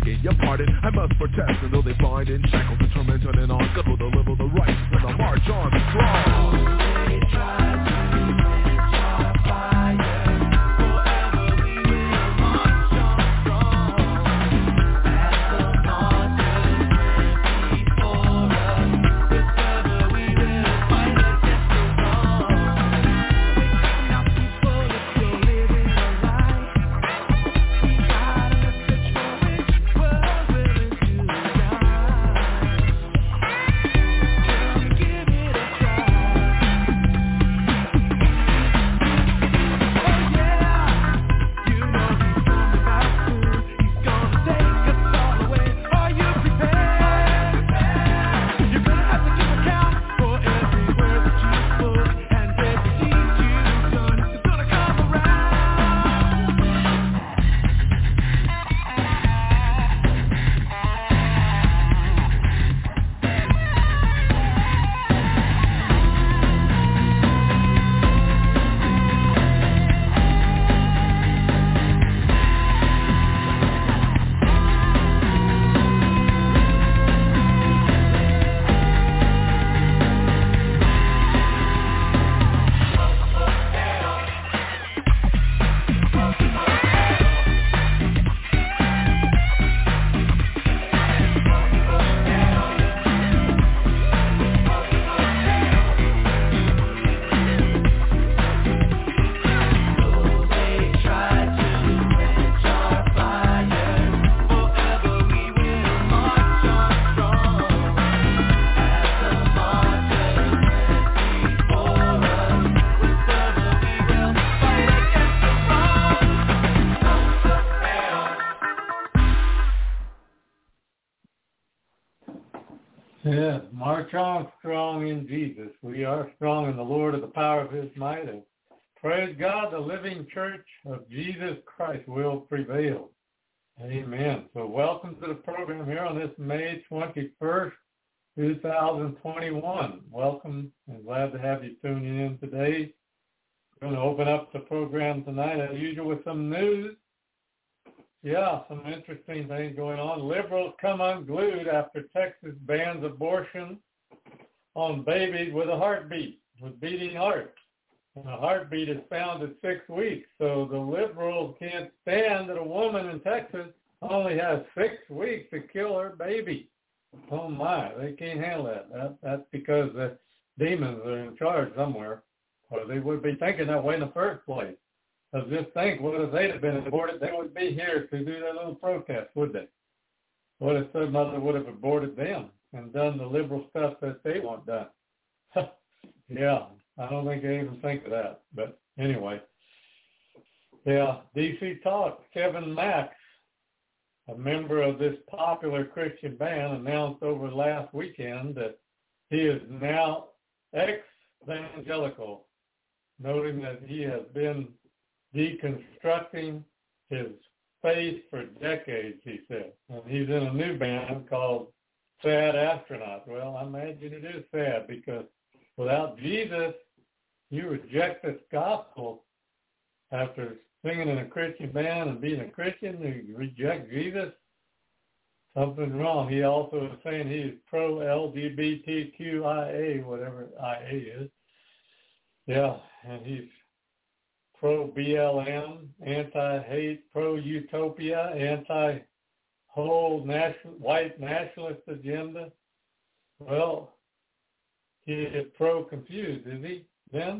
begging your pardon. I must protest until they find in shackles and tormented and on. God will deliver the righteous and the march on strong. They try to quench our fire. Forever we will march on strong. As the martyrs went before us, with fervor we will fight against the wrong. Wake up people if you're living a lie. We got a message for which we're willing to die. Come give it a try. Oh yeah, you know he's coming back soon. He's gonna take us all away. Are you prepared? You're gonna have to give account for every word that you spoke and every deed you've done. It's gonna come around. Yes, march on strong in Jesus. We are strong in the Lord of the power of his might. And praise God, the living church of Jesus Christ will prevail. Amen. So welcome to the program here on this May 21st, 2021. Welcome and glad to have you tuning in today. We're going to open up the program tonight as usual with some news. Yeah, some interesting things going on. Liberals come unglued after Texas bans abortion on babies with a heartbeat, with beating hearts. And a heartbeat is found at 6 weeks. So the liberals can't stand that a woman in Texas only has 6 weeks to kill her baby. Oh my, they can't handle that. That's because the demons are in charge somewhere, or they would be thinking that way in the first place. So just think, what if they'd have been aborted? They would be here to do their little protest, would they? What if their mother would have aborted them and done the liberal stuff that they want done? Yeah, I don't think they even think of that. But anyway, yeah, DC Talk, Kevin Max, a member of this popular Christian band, announced over last weekend that he is now ex-evangelical, noting that he has been deconstructing his faith for decades, he said. And he's in a new band called Sad Astronaut. Well, I imagine it is sad because without Jesus, you reject this gospel after singing in a Christian band and being a Christian, you reject Jesus. Something's wrong. He also is saying he's pro-LGBTQIA, whatever IA is. Yeah, and he's pro-BLM, anti-hate, pro-utopia, anti-whole white nationalist agenda. Well, he is pro-confused, is he, then?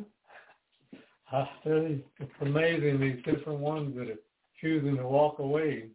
I tell you, it's amazing, these different ones that are choosing to walk away.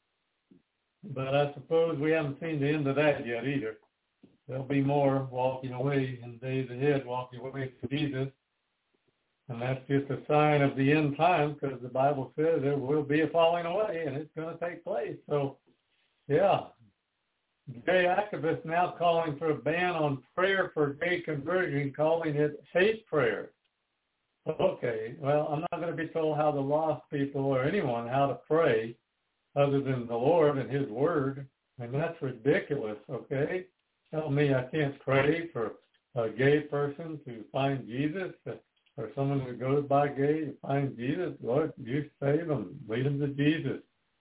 But I suppose we haven't seen the end of that yet either. There'll be more walking away in the days ahead, walking away from Jesus. And that's just a sign of the end times, because the Bible says there will be a falling away, and it's going to take place. So, yeah, gay activists now calling for a ban on prayer for gay conversion, calling it hate prayer. Okay, well, I'm not going to be told how the lost people or anyone how to pray other than the Lord and his word, and that's ridiculous, okay? Tell me I can't pray for a gay person to find Jesus, or someone who goes by gay to find Jesus. Lord, you save them, lead them to Jesus.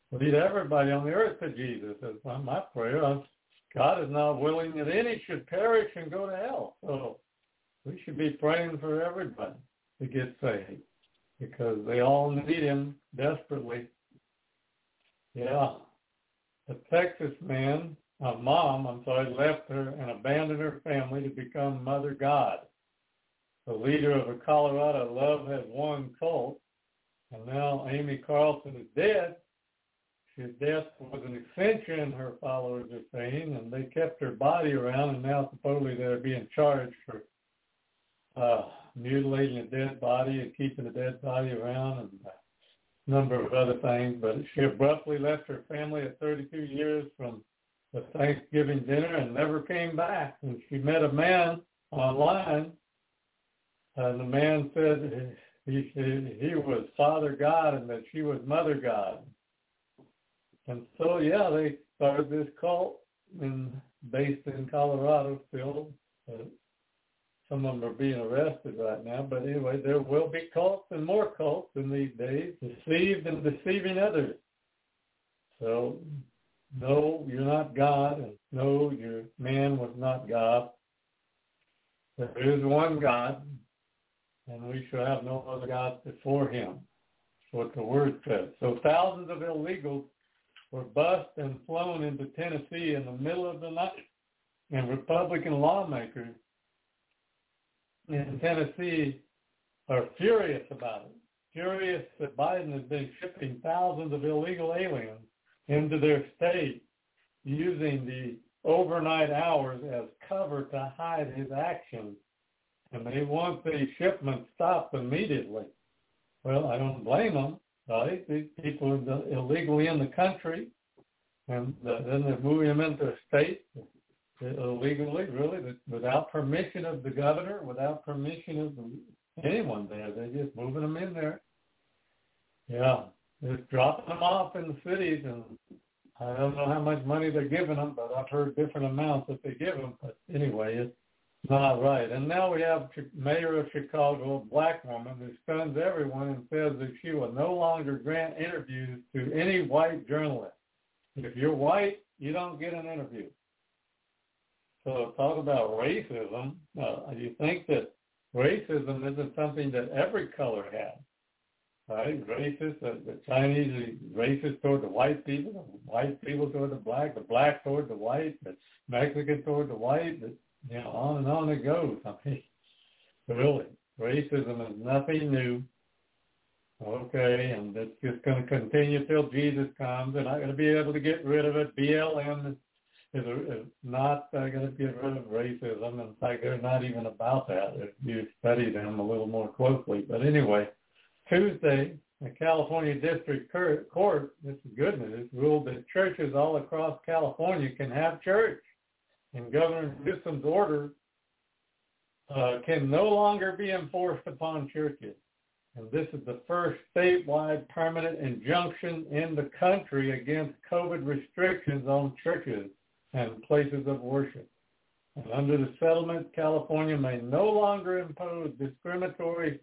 lead everybody on the earth to Jesus. That's my prayer. God is not willing that any should perish and go to hell. So we should be praying for everybody to get saved because they all need him desperately. Yeah. A Texas mom, left her and abandoned her family to become Mother God. The leader of a Colorado Love Has Won cult, and now Amy Carlson is dead. His death was an ascension, her followers are saying, and they kept her body around, and now supposedly they're being charged for mutilating a dead body and keeping the dead body around and a number of other things. But she abruptly left her family at 32 years from the Thanksgiving dinner and never came back. And she met a man online, and the man said he was Father God and that she was Mother God. And so, they started this cult based in Colorado still. Some of them are being arrested right now. But anyway, there will be cults and more cults in these days, deceived and deceiving others. So, no, you're not God, and no, your man was not God. There is one God, and we shall have no other gods before him. That's what the word says. So thousands of illegals were bused and flown into Tennessee in the middle of the night. And Republican lawmakers in Tennessee are furious about it. Furious that Biden has been shipping thousands of illegal aliens into their state using the overnight hours as cover to hide his actions. And they want the shipment stopped immediately. Well, I don't blame them. Right? These people are illegally in the country, and then they're moving them into a state illegally, really, without permission of the governor, without permission of anyone there. They're just moving them in there. Yeah, they're dropping them off in the cities, and I don't know how much money they're giving them, but I've heard different amounts that they give them. But anyway, it's not right. And now we have Mayor of Chicago, a black woman, who stuns everyone and says that she will no longer grant interviews to any white journalist. If you're white, you don't get an interview. So talk about racism. You think that racism isn't something that every color has, right? Racist, the Chinese are racist toward the white people toward the black toward the white, the Mexican toward the white, on and on it goes. I mean, really, racism is nothing new. Okay, and it's just going to continue till Jesus comes. They're not going to be able to get rid of it. BLM is not going to get rid of racism. In fact, they're not even about that if you study them a little more closely. But anyway, Tuesday, the California District Court, this is good news, ruled that churches all across California can have church. And Governor Newsom's order can no longer be enforced upon churches. And this is the first statewide permanent injunction in the country against COVID restrictions on churches and places of worship. And under the settlement, California may no longer impose discriminatory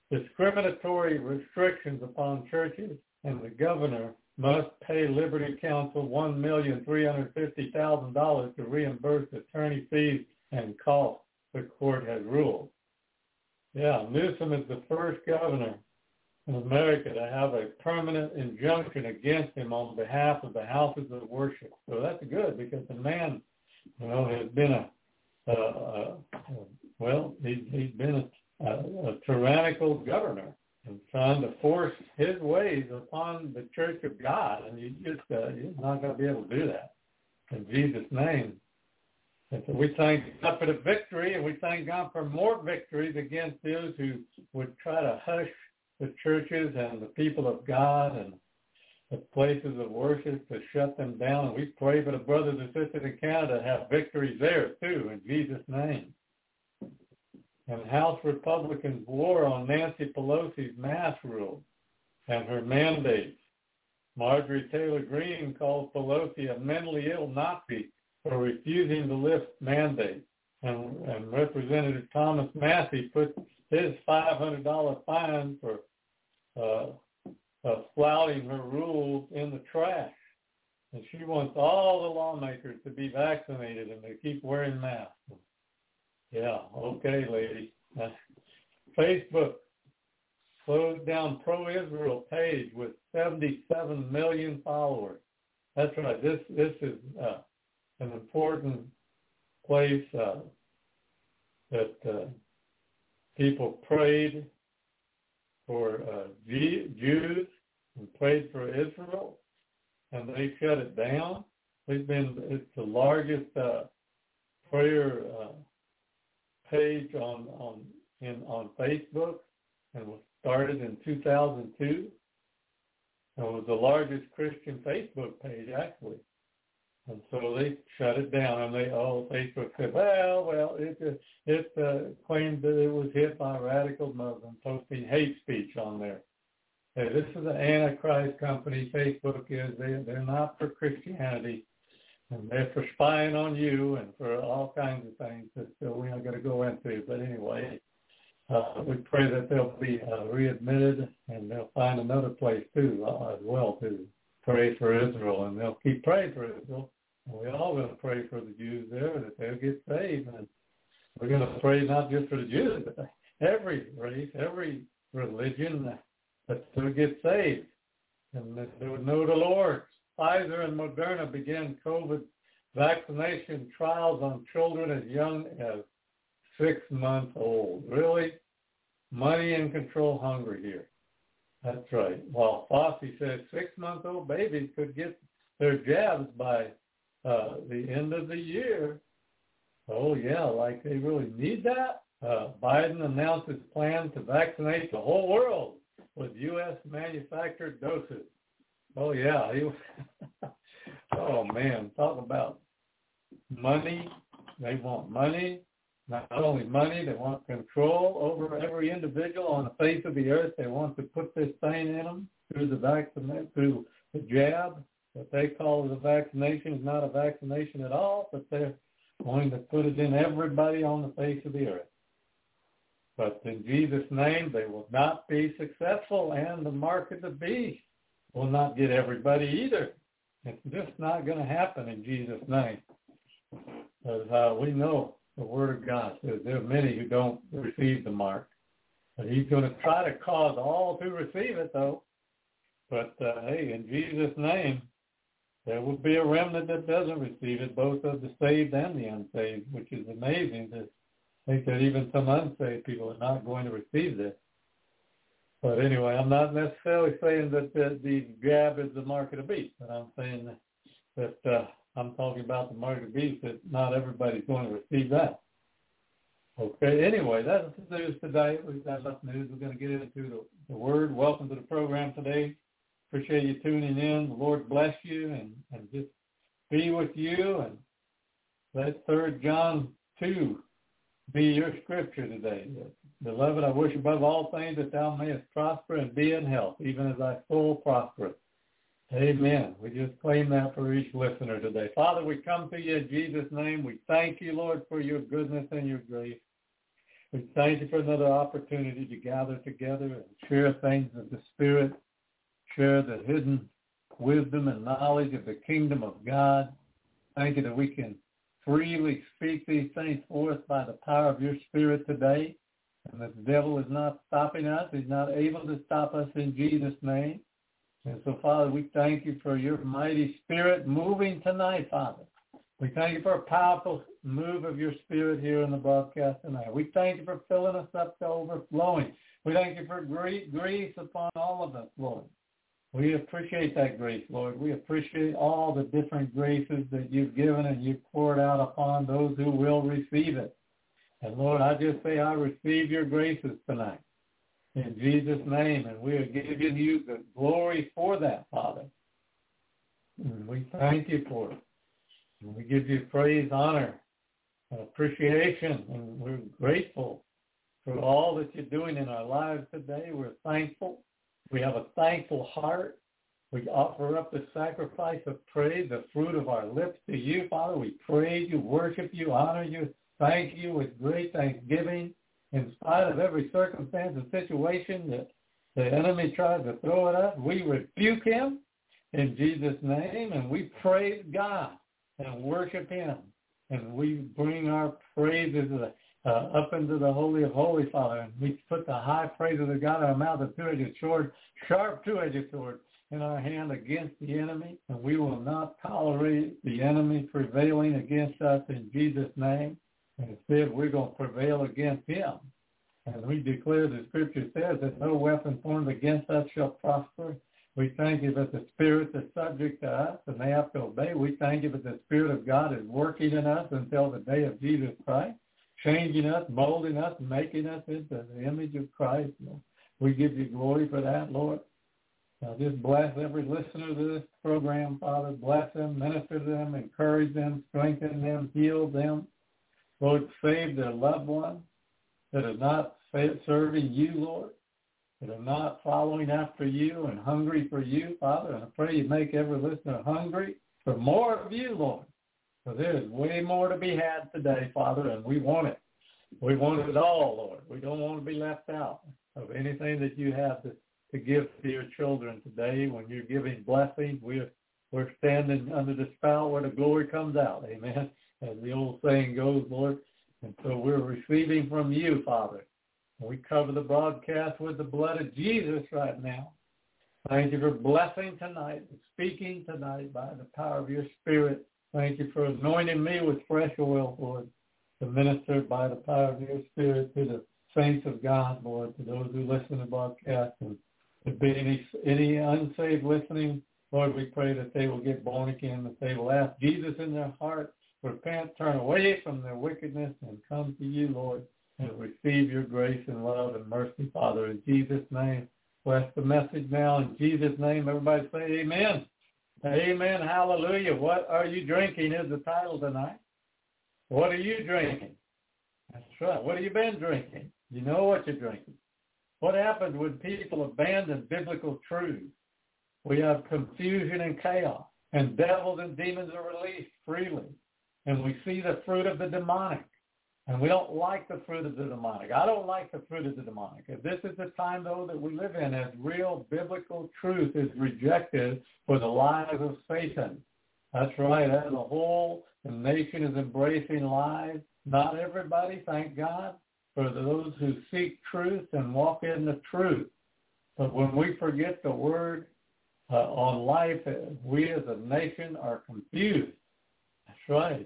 restrictions upon churches, and the governor must pay Liberty Counsel $1,350,000 to reimburse attorney fees and costs, the court has ruled. Yeah, Newsom is the first governor in America to have a permanent injunction against him on behalf of the houses of worship. So that's good because the man, has been he's been a tyrannical governor and trying to force his ways upon the Church of God, and you're not going to be able to do that in Jesus' name. And so we thank God for the victory, and we thank God for more victories against those who would try to hush the churches and the people of God and the places of worship, to shut them down. And we pray for the brothers and sisters in Canada to have victories there too, in Jesus' name. And House Republicans war on Nancy Pelosi's mask rule and her mandates. Marjorie Taylor Greene calls Pelosi a mentally ill Nazi for refusing to lift mandates. And Representative Thomas Massey put his $500 fine for flouting her rules in the trash. And she wants all the lawmakers to be vaccinated and to keep wearing masks. Yeah, okay, lady. Facebook closed down pro-Israel page with 77 million followers. That's right. This is an important place that people prayed for Jews and prayed for Israel, and they shut it down. It's the largest prayer page on Facebook, and was started in 2002. It was the largest Christian Facebook page, actually. And so they shut it down, and Facebook said, well, it claimed that it was hit by radical Muslims posting hate speech on there. Hey, this is an Antichrist company, Facebook is. They're not for Christianity, and they're for spying on you and for all kinds of things that we're not going to go into. But anyway, we pray that they'll be readmitted, and they'll find another place too, as well, to pray for Israel, and they'll keep praying for Israel. And we're all going to pray for the Jews there, that they'll get saved. And we're going to pray not just for the Jews, but every race, every religion, that they'll get saved. And that they would know the Lord. Pfizer and Moderna began COVID vaccination trials on children as young as 6 months old. Really? Money and control hungry here. That's right. Well, Fauci says 6-month-old babies could get their jabs by the end of the year. Oh, yeah, like they really need that? Biden announced his plan to vaccinate the whole world with U.S. manufactured doses. Oh, yeah. Oh, man, talk about money. They want money. Not only money, they want control over every individual on the face of the earth. They want to put this thing in them through the jab. What they call the vaccination is not a vaccination at all, but they're going to put it in everybody on the face of the earth. But in Jesus' name, they will not be successful, and the mark of the beast will not get everybody either. It's just not going to happen in Jesus' name. Because we know the Word of God says there are many who don't receive the mark. But he's going to try to cause all to receive it, though. But, hey, in Jesus' name, there will be a remnant that doesn't receive it, both of the saved and the unsaved, which is amazing to think that even some unsaved people are not going to receive this. But anyway, I'm not necessarily saying that the jab is the mark of the beast, but I'm saying that I'm talking about the mark of the beast, that not everybody's going to receive that. Okay, anyway, that's the news today. We've got enough news. We're going to get into the Word. Welcome to the program today. Appreciate you tuning in. The Lord bless you and just be with you. And let 3 John 2 be your scripture today. Beloved, I wish above all things that thou mayest prosper and be in health, even as thy soul prospereth. Amen. We just claim that for each listener today. Father, we come to you in Jesus' name. We thank you, Lord, for your goodness and your grace. We thank you for another opportunity to gather together and share things of the Spirit, share the hidden wisdom and knowledge of the kingdom of God. Thank you that we can freely speak these things forth by the power of your Spirit today. And that the devil is not stopping us. He's not able to stop us in Jesus' name. And so, Father, we thank you for your mighty Spirit moving tonight, Father. We thank you for a powerful move of your Spirit here in the broadcast tonight. We thank you for filling us up to overflowing. We thank you for grace upon all of us, Lord. We appreciate that grace, Lord. We appreciate all the different graces that you've given and you've poured out upon those who will receive it. And, Lord, I just say I receive your graces tonight in Jesus' name, and we are giving you the glory for that, Father. And we thank you for it. And we give you praise, honor, and appreciation, and we're grateful for all that you're doing in our lives today. We're thankful. We have a thankful heart. We offer up the sacrifice of praise, the fruit of our lips to you, Father. We praise you, worship you, honor you, thank you with great thanksgiving in spite of every circumstance and situation that the enemy tries to throw at us, we rebuke him in Jesus' name, and we praise God and worship him. And we bring our praises up into the Holy of Holies, Father. And we put the high praises of God in our mouth, a two-edged sword, sharp two-edged sword in our hand against the enemy. And we will not tolerate the enemy prevailing against us in Jesus' name. And instead, we're going to prevail against him. And we declare the Scripture says that no weapon formed against us shall prosper. We thank you that the Spirit is subject to us and they have to obey. We thank you that the Spirit of God is working in us until the day of Jesus Christ, changing us, molding us, making us into the image of Christ. We give you glory for that, Lord. Now just bless every listener to this program, Father. Bless them, minister to them, encourage them, strengthen them, heal them. Lord, save their loved ones that are not serving you, Lord, that are not following after you and hungry for you, Father. And I pray you make every listener hungry for more of you, Lord. So there is way more to be had today, Father, and we want it. We want it all, Lord. We don't want to be left out of anything that you have to give to your children today. When you're giving blessings, we're standing under the spout where the glory comes out, amen, as the old saying goes, Lord. And so we're receiving from you, Father. And we cover the broadcast with the blood of Jesus right now. Thank you for blessing tonight, speaking tonight by the power of your Spirit. Thank you for anointing me with fresh oil, Lord, to minister by the power of your Spirit to the saints of God, Lord, to those who listen to the broadcast. And if there be any unsaved listening, Lord, we pray that they will get born again, that they will ask Jesus in their heart, repent, turn away from their wickedness, and come to you, Lord, and receive your grace and love and mercy, Father. In Jesus' name, bless the message now. In Jesus' name, everybody say amen. Amen. Hallelujah. What are you drinking is the title tonight. What are you drinking? That's right. What have you been drinking? You know what you're drinking. What happens when people abandon biblical truth? We have confusion and chaos, and devils and demons are released freely. And we see the fruit of the demonic. And we don't like the fruit of the demonic. I don't like the fruit of the demonic. If this is the time, though, that we live in, as real biblical truth is rejected for the lies of Satan. That's right. As a whole, the nation is embracing lies. Not everybody, thank God, for those who seek truth and walk in the truth. But when we forget the word on life, we as a nation are confused. That's right.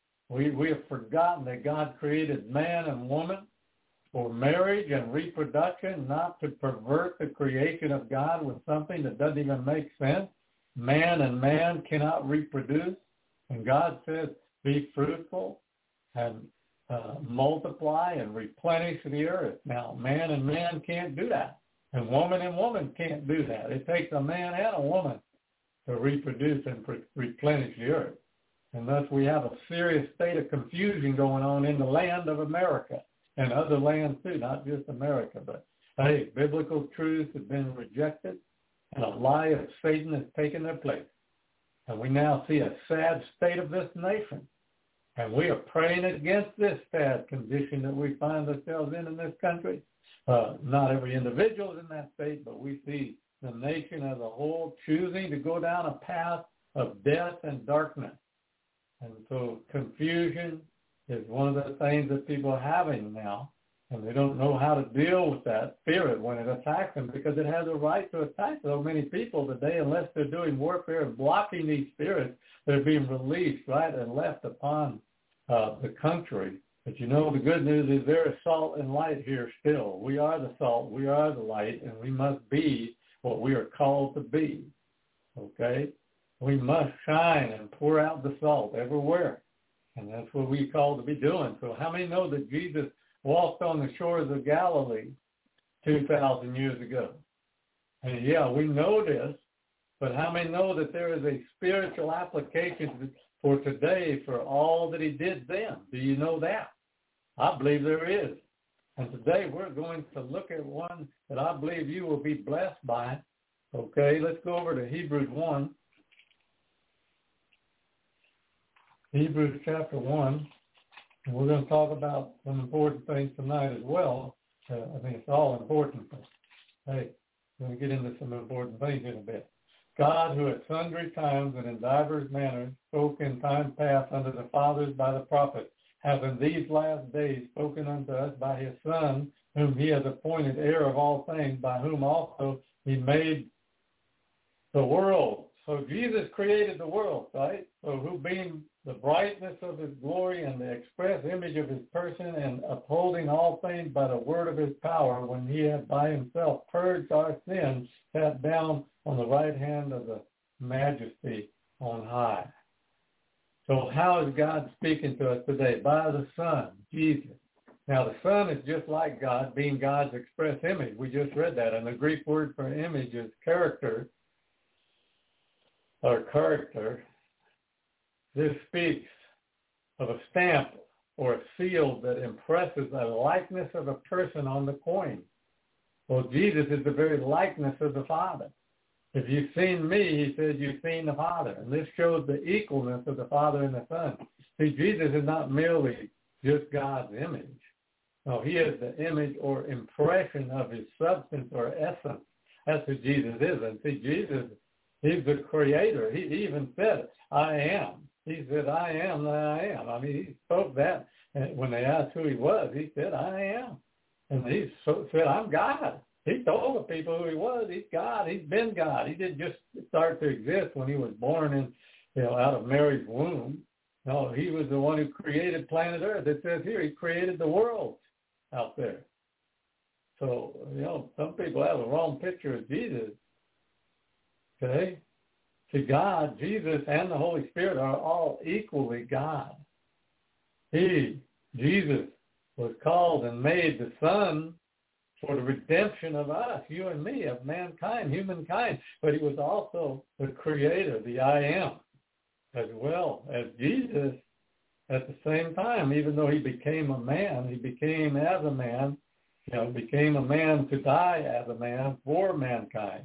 We have forgotten that God created man and woman for marriage and reproduction, not to pervert the creation of God with something that doesn't even make sense. Man and man cannot reproduce. And God says, be fruitful and multiply and replenish the earth. Now, man and man can't do that. And woman can't do that. It takes a man and a woman to reproduce and replenish the earth. And thus we have a serious state of confusion going on in the land of America and other lands too, not just America. But, hey, biblical truths have been rejected and a lie of Satan has taken their place. And we now see a sad state of this nation. And we are praying against this sad condition that we find ourselves in this country. Not every individual is in that state, but we see the nation as a whole choosing to go down a path of death and darkness. And so confusion is one of the things that people are having now, and they don't know how to deal with that spirit when it attacks them, because it has a right to attack so many people today unless they're doing warfare and blocking these spirits that are being released, right, and left upon the country. But you know, the good news is there is salt and light here still. We are the salt, we are the light, and we must be what we are called to be, okay? We must shine and pour out the salt everywhere. And that's what we're called to be doing. So how many know that Jesus walked on the shores of Galilee 2,000 years ago? And yeah, we know this, but how many know that there is a spiritual application for today for all that he did then? Do you know that? I believe there is. And today we're going to look at one that I believe you will be blessed by. Okay, let's go over to Hebrews 1. Hebrews chapter 1, and we're going to talk about some important things tonight as well. I think it's all important. Hey, We're going to get into some important things in a bit. God, who at sundry times and in divers manners spoke in time past unto the fathers by the prophets, hath in these last days spoken unto us by his Son, whom he has appointed heir of all things, by whom also he made the world. So Jesus created the world, right? So who being the brightness of his glory and the express image of his person, and upholding all things by the word of his power, when he had by himself purged our sins, sat down on the right hand of the majesty on high. So how is God speaking to us today? By the Son, Jesus. Now the Son is just like God, being God's express image. We just read that. And the Greek word for image is character, or character. This speaks of a stamp or a seal that impresses a likeness of a person on the coin. Well, Jesus is the very likeness of the Father. If you've seen me, he says, you've seen the Father. And this shows the equalness of the Father and the Son. See, Jesus is not merely just God's image. No, he is the image or impression of his substance or essence. That's who Jesus is. And see, Jesus, he's the creator. He even said, I am. He said, I am that I am. I mean, he spoke that. And when they asked who he was, he said, I am. And he said, I'm God. He told the people who he was. He's God. He's been God. He didn't just start to exist when he was born in, out of Mary's womb. No, he was the one who created planet Earth. It says here, he created the world out there. So, some people have a wrong picture of Jesus. Okay? See, God, Jesus, and the Holy Spirit are all equally God. Jesus, was called and made the Son for the redemption of us, you and me, of mankind, humankind. But he was also the creator, the I am, as well as Jesus at the same time. Even though he became a man, he became as a man, became a man to die as a man for mankind.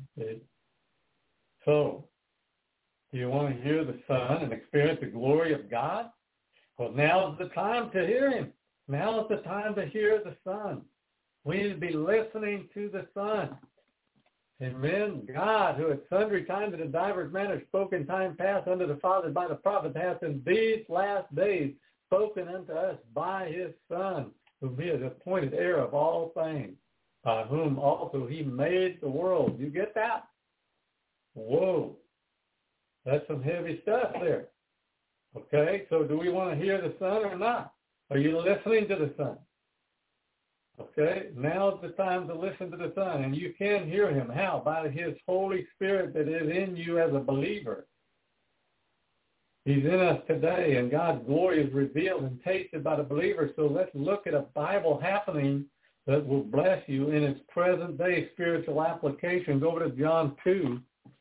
So, do you want to hear the Son and experience the glory of God? Well, now is the time to hear him. Now is the time to hear the Son. We need to be listening to the Son. Amen. God, who at sundry times and in divers manners spoke in time past unto the fathers by the prophets, hath in these last days spoken unto us by his Son, whom he has appointed heir of all things, by whom also he made the world. You get that? Whoa. That's some heavy stuff there. Okay, so do we want to hear the Son or not? Are you listening to the Son? Okay, now's the time to listen to the Son, and you can hear him. How? By his Holy Spirit that is in you as a believer. He's in us today, and God's glory is revealed and tasted by the believer. So let's look at a Bible happening that will bless you in its present day spiritual application. Go over to John 2.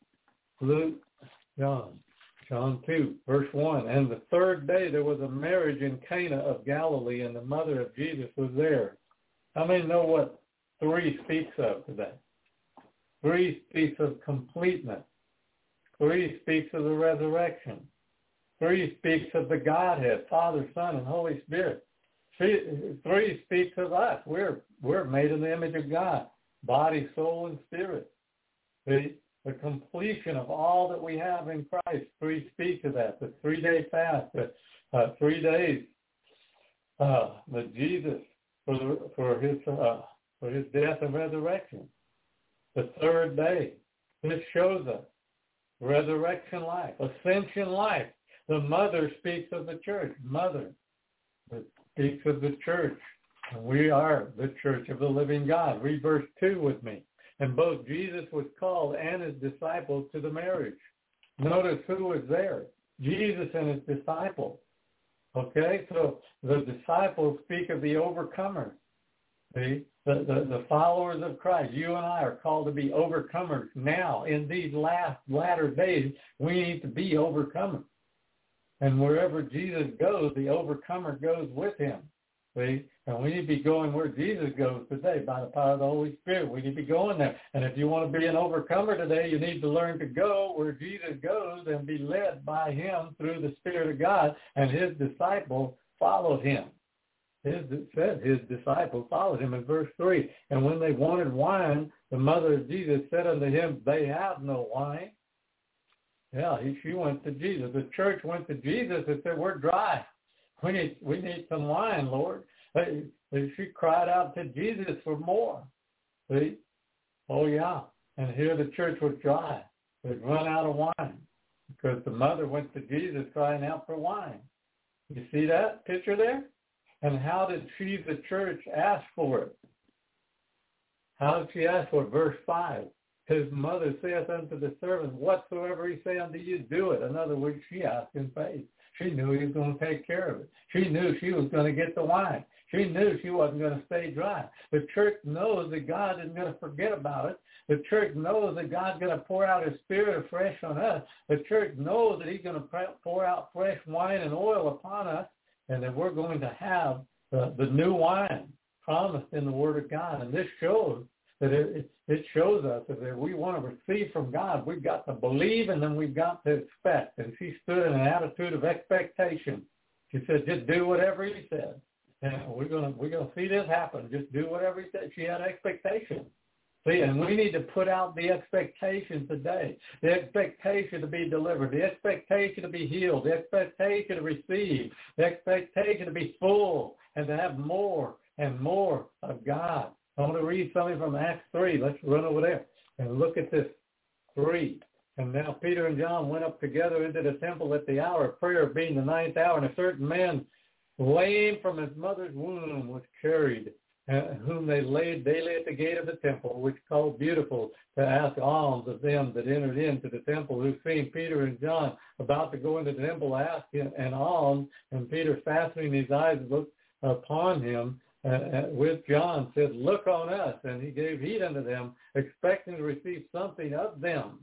John 2, verse 1. And the third day there was a marriage in Cana of Galilee, and the mother of Jesus was there. How many know what 3 speaks of today? 3 speaks of completeness. 3 speaks of the resurrection. 3 speaks of the Godhead, Father, Son, and Holy Spirit. 3 speaks of us. We're made in the image of God, body, soul, and spirit. The completion of all that we have in Christ. 3 speaks of that. The 3-day fast, the 3 days that Jesus for his death and resurrection. The third day. This shows us resurrection life, ascension life. The mother speaks of the church. Mother speaks of the church. And we are the church of the living God. Read verse 2 with me. And both Jesus was called and his disciples to the marriage. Notice who was there. Jesus and his disciples. Okay, so the disciples speak of the overcomers. See, the followers of Christ. You and I are called to be overcomers now. In these latter days, we need to be overcomers. And wherever Jesus goes, the overcomer goes with him. See? And we need to be going where Jesus goes today by the power of the Holy Spirit. We need to be going there. And if you want to be an overcomer today, you need to learn to go where Jesus goes and be led by him through the Spirit of God. And his disciples followed him. it said his disciples followed him in verse 3. And when they wanted wine, the mother of Jesus said unto him, they have no wine. Yeah, she went to Jesus. The church went to Jesus and said, we're dry. We need some wine, Lord. She cried out to Jesus for more. See? Oh, yeah. And here the church was dry. They'd run out of wine because the mother went to Jesus crying out for wine. You see that picture there? And how did she, the church, ask for it? How did she ask for it? Verse 5. His mother saith unto the servant, whatsoever he say unto you, do it. In other words, she asked in faith. She knew he was going to take care of it. She knew she was going to get the wine. She knew she wasn't going to stay dry. The church knows that God isn't going to forget about it. The church knows that God's going to pour out his spirit afresh on us. The church knows that he's going to pour out fresh wine and oil upon us, and that we're going to have the new wine promised in the Word of God. And this shows that it shows us that if we want to receive from God, we've got to believe and then we've got to expect. And she stood in an attitude of expectation. She said, just do whatever he said. And we're gonna see this happen. Just do whatever he said. She had expectation. See, and we need to put out the expectation today. The expectation to be delivered. The expectation to be healed. The expectation to receive. The expectation to be full and to have more and more of God. I want to read something from Acts 3. Let's run over there and look at this 3. And now Peter and John went up together into the temple at the hour of prayer, being the 9th hour, and a certain man, lame from his mother's womb, was carried, whom they laid daily at the gate of the temple, which called Beautiful, to ask alms of them that entered into the temple, who seeing Peter and John about to go into the temple, asked him an alms. And Peter, fastening his eyes, looked upon him with John, said, look on us. And he gave heed unto them, expecting to receive something of them.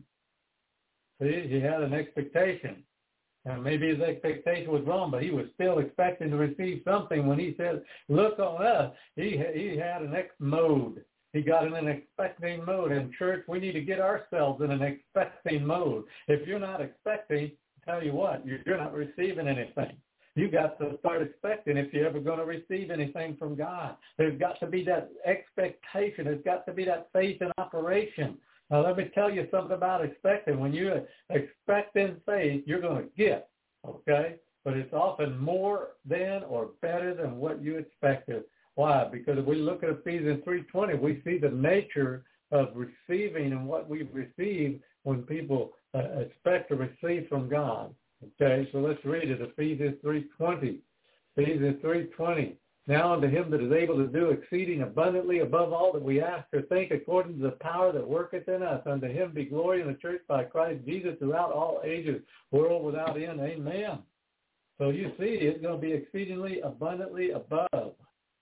See, he had an expectation. And maybe his expectation was wrong, but he was still expecting to receive something. When he said, look on us, he had an mode. He got in an expecting mode. In church, we need to get ourselves in an expecting mode. If you're not expecting, tell you what, you're not receiving anything. You got to start expecting if you're ever going to receive anything from God. There's got to be that expectation. There's got to be that faith in operation. Now, let me tell you something about expecting. When you expect in faith, you're going to get, okay? But it's often more than or better than what you expected. Why? Because if we look at Ephesians 3:20, we see the nature of receiving and what we receive when people expect to receive from God. Okay, so let's read it, Ephesians 3:20. Ephesians 3:20. Now unto him that is able to do exceeding abundantly above all that we ask or think, according to the power that worketh in us. Unto him be glory in the church by Christ Jesus throughout all ages, world without end. Amen. So you see, it's going to be exceedingly abundantly above.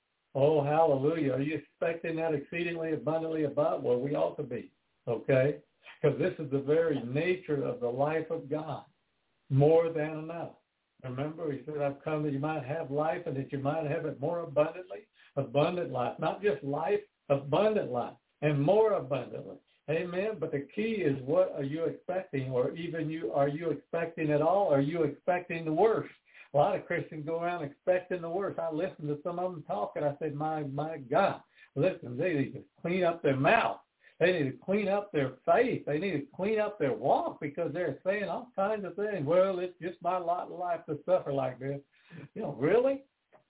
Oh, hallelujah. Are you expecting that exceedingly abundantly above? Well, we ought to be, okay? Because this is the very nature of the life of God. More than enough. Remember, he said, I've come that you might have life and that you might have it more abundantly. Abundant life. Not just life, abundant life. And more abundantly. Amen. But the key is, what are you expecting? Or even are you expecting at all? Or are you expecting the worst? A lot of Christians go around expecting the worst. I listened to some of them talk, and I said, my God, listen, they need to clean up their mouth. They need to clean up their faith. They need to clean up their walk, because they're saying all kinds of things. Well, it's just my lot in life to suffer like this. You know, really?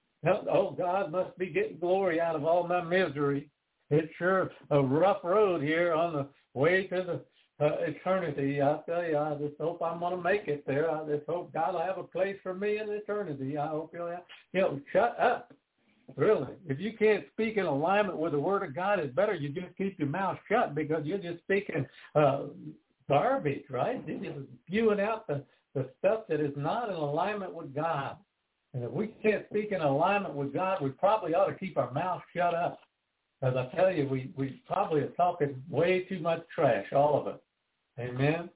Oh, God must be getting glory out of all my misery. It's sure a rough road here on the way to the eternity. I tell you, I just hope I'm going to make it there. I just hope God will have a place for me in eternity. I hope you'll have, shut up. Really, if you can't speak in alignment with the Word of God, it's better you just keep your mouth shut, because you're just speaking garbage, right? You're just spewing out the stuff that is not in alignment with God. And if we can't speak in alignment with God, we probably ought to keep our mouth shut up. As I tell you, we probably are talking way too much trash, all of it. Amen?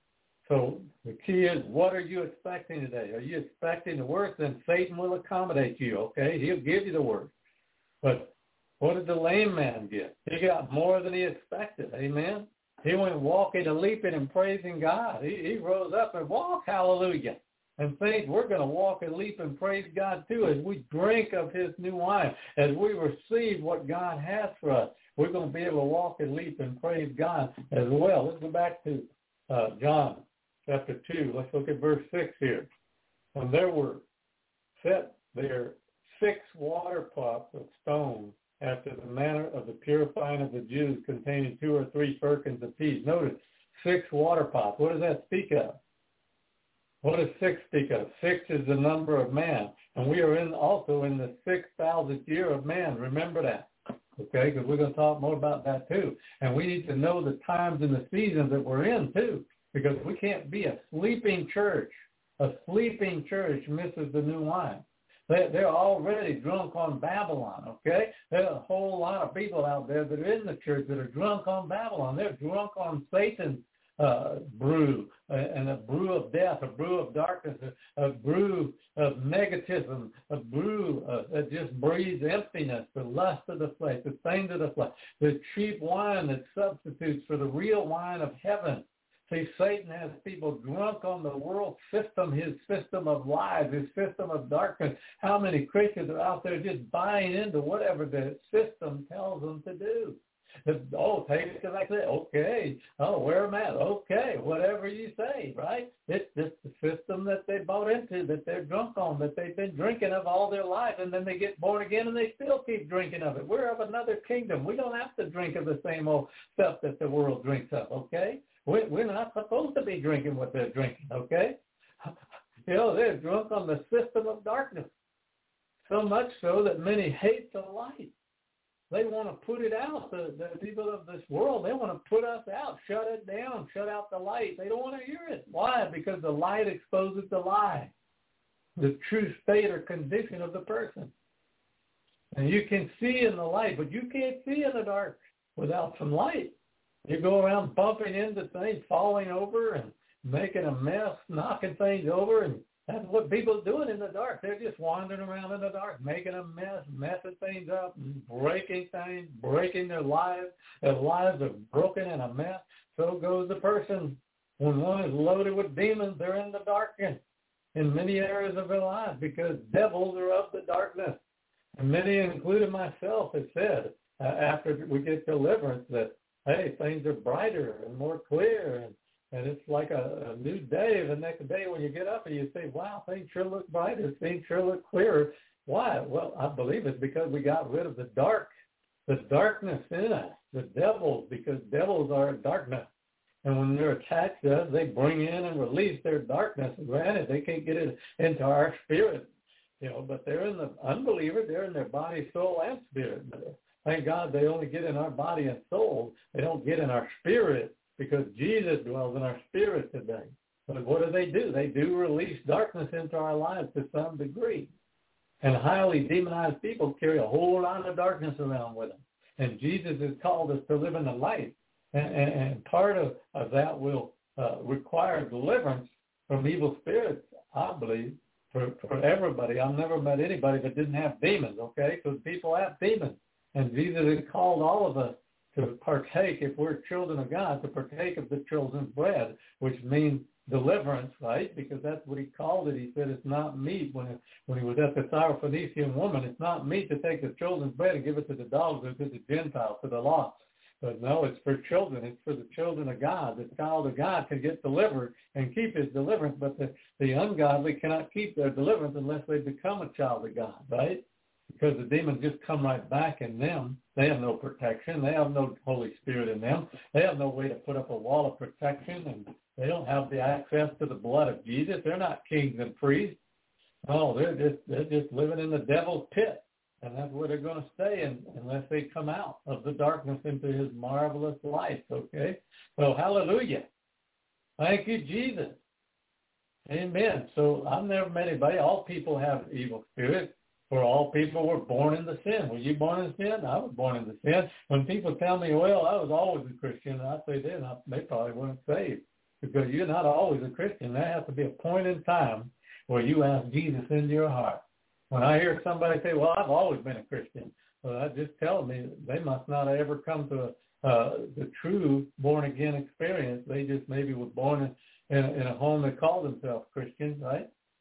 So the key is, what are you expecting today? Are you expecting the worst? Then Satan will accommodate you, okay? He'll give you the worst. But what did the lame man get? He got more than he expected, amen? He went walking and leaping and praising God. He rose up and walked, hallelujah. And saints, we're going to walk and leap and praise God too as we drink of his new wine, as we receive what God has for us. We're going to be able to walk and leap and praise God as well. Let's go back to John chapter 2. Let's look at verse 6 here. And there were set there 6 water pots of stone after the manner of the purifying of the Jews, containing 2 or 3 firkins apiece. Notice, 6 water pots. What does that speak of? What does 6 speak of? 6 is the number of man. And we are also in the 6,000th year of man. Remember that, okay? Because we're going to talk more about that too. And we need to know the times and the seasons that we're in too, because we can't be a sleeping church. A sleeping church misses the new wine. They're already drunk on Babylon, okay? There's a whole lot of people out there that are in the church that are drunk on Babylon. They're drunk on Satan's brew, and a brew of death, a brew of darkness, a brew of negativism, a brew that just breeds emptiness, the lust of the flesh, the things of the flesh, the cheap wine that substitutes for the real wine of heaven. See, Satan has people drunk on the world system, his system of lies, his system of darkness. How many Christians are out there just buying into whatever the system tells them to do? Oh, take it like that. Okay. Oh, wear a mask. Okay. Whatever you say, right? It's just the system that they bought into, that they're drunk on, that they've been drinking of all their life, and then they get born again and they still keep drinking of it. We're of another kingdom. We don't have to drink of the same old stuff that the world drinks of, okay? We're not supposed to be drinking what they're drinking, okay? You know, they're drunk on the system of darkness, so much so that many hate the light. They want to put it out. The people of this world, they want to put us out, shut it down, shut out the light. They don't want to hear it. Why? Because the light exposes the lie, the true state or condition of the person. And you can see in the light, but you can't see in the dark without some light. You go around bumping into things, falling over and making a mess, knocking things over, and that's what people are doing in the dark. They're just wandering around in the dark, making a mess, messing things up, breaking things, breaking their lives. Their lives are broken in a mess. So goes the person. When one is loaded with demons, they're in the darkness in many areas of their lives because devils are of the darkness. And many, including myself, have said after we get deliverance that, hey, things are brighter and more clear, and it's like a new day. The next day when you get up and you say, wow, things sure look brighter, things sure look clearer. Why? Well, I believe it's because we got rid of the darkness in us, the devils, because devils are darkness. And when they're attached to us, they bring in and release their darkness. Granted, they can't get it into our spirit, you know, but they're in the unbeliever, they're in their body, soul, and spirit. But thank God they only get in our body and soul. They don't get in our spirit because Jesus dwells in our spirit today. But what do? They do release darkness into our lives to some degree. And highly demonized people carry a whole lot of darkness around with them. And Jesus has called us to live in the light. And part of that will require deliverance from evil spirits, I believe, for everybody. I've never met anybody that didn't have demons, okay? Because people have demons. And Jesus has called all of us to partake, if we're children of God, to partake of the children's bread, which means deliverance, right? Because that's what he called it. He said it's not meat when he was at the Syrophoenician woman. It's not meat to take the children's bread and give it to the dogs or to the Gentiles, to the lost. But no, it's for children. It's for the children of God. The child of God can get delivered and keep his deliverance, but the ungodly cannot keep their deliverance unless they become a child of God, right? Because the demons just come right back in them. They have no protection. They have no Holy Spirit in them. They have no way to put up a wall of protection, and they don't have the access to the blood of Jesus. They're not kings and priests. No, they're just living in the devil's pit, and that's where they're going to stay unless they come out of the darkness into his marvelous light, okay? So hallelujah. Thank you, Jesus. Amen. So I've never met anybody. All people have evil spirits. For all people were born into sin. Were you born in sin? I was born into sin. When people tell me, well, I was always a Christian, I say then they probably weren't saved. Because you're not always a Christian. There has to be a point in time where you ask Jesus into your heart. When I hear somebody say, well, I've always been a Christian, well, that just tells me they must not have ever come to the true born-again experience. They just maybe were born in a home that called themselves Christians, right?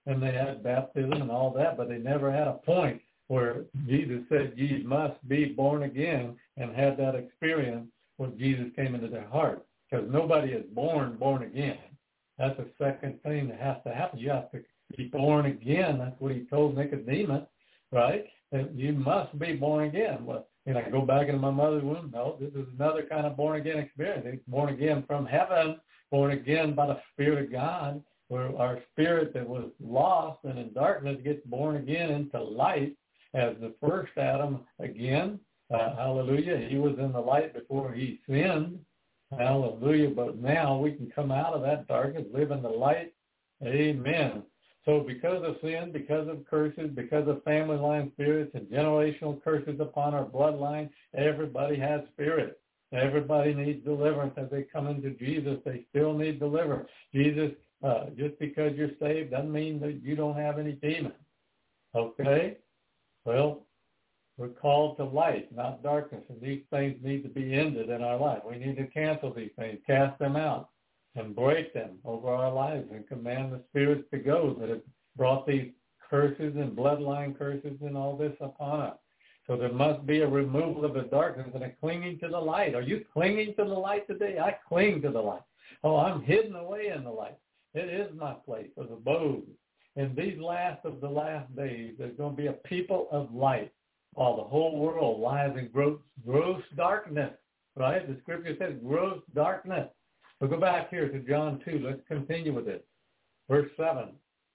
and they had baptism and all that, but they never had a point where Jesus said, ye must be born again, and had that experience when Jesus came into their heart. Because nobody is born again. That's the second thing that has to happen. You have to be born again. That's what he told Nicodemus, right? And you must be born again. Well, I go back into my mother's womb? No, this is another kind of born again experience. It's born again from heaven, born again by the Spirit of God, where our spirit that was lost and in darkness gets born again into light as the first Adam again. Hallelujah. He was in the light before he sinned. Hallelujah. But now we can come out of that darkness, live in the light. Amen. So because of sin, because of curses, because of family line spirits and generational curses upon our bloodline, everybody has spirit. Everybody needs deliverance as they come into Jesus. They still need deliverance. Jesus, just because you're saved doesn't mean that you don't have any demons. Okay? Well, we're called to light, not darkness, and these things need to be ended in our life. We need to cancel these things, cast them out, and break them over our lives and command the spirits to go that have brought these curses and bloodline curses and all this upon us. So there must be a removal of the darkness and a clinging to the light. Are you clinging to the light today? I cling to the light. Oh, I'm hidden away in the light. It is my place of abode. In these last of the last days, there's going to be a people of light while the whole world lies in gross darkness, right? The scripture says gross darkness. We'll go back here to John 2. Let's continue with it. Verse 7.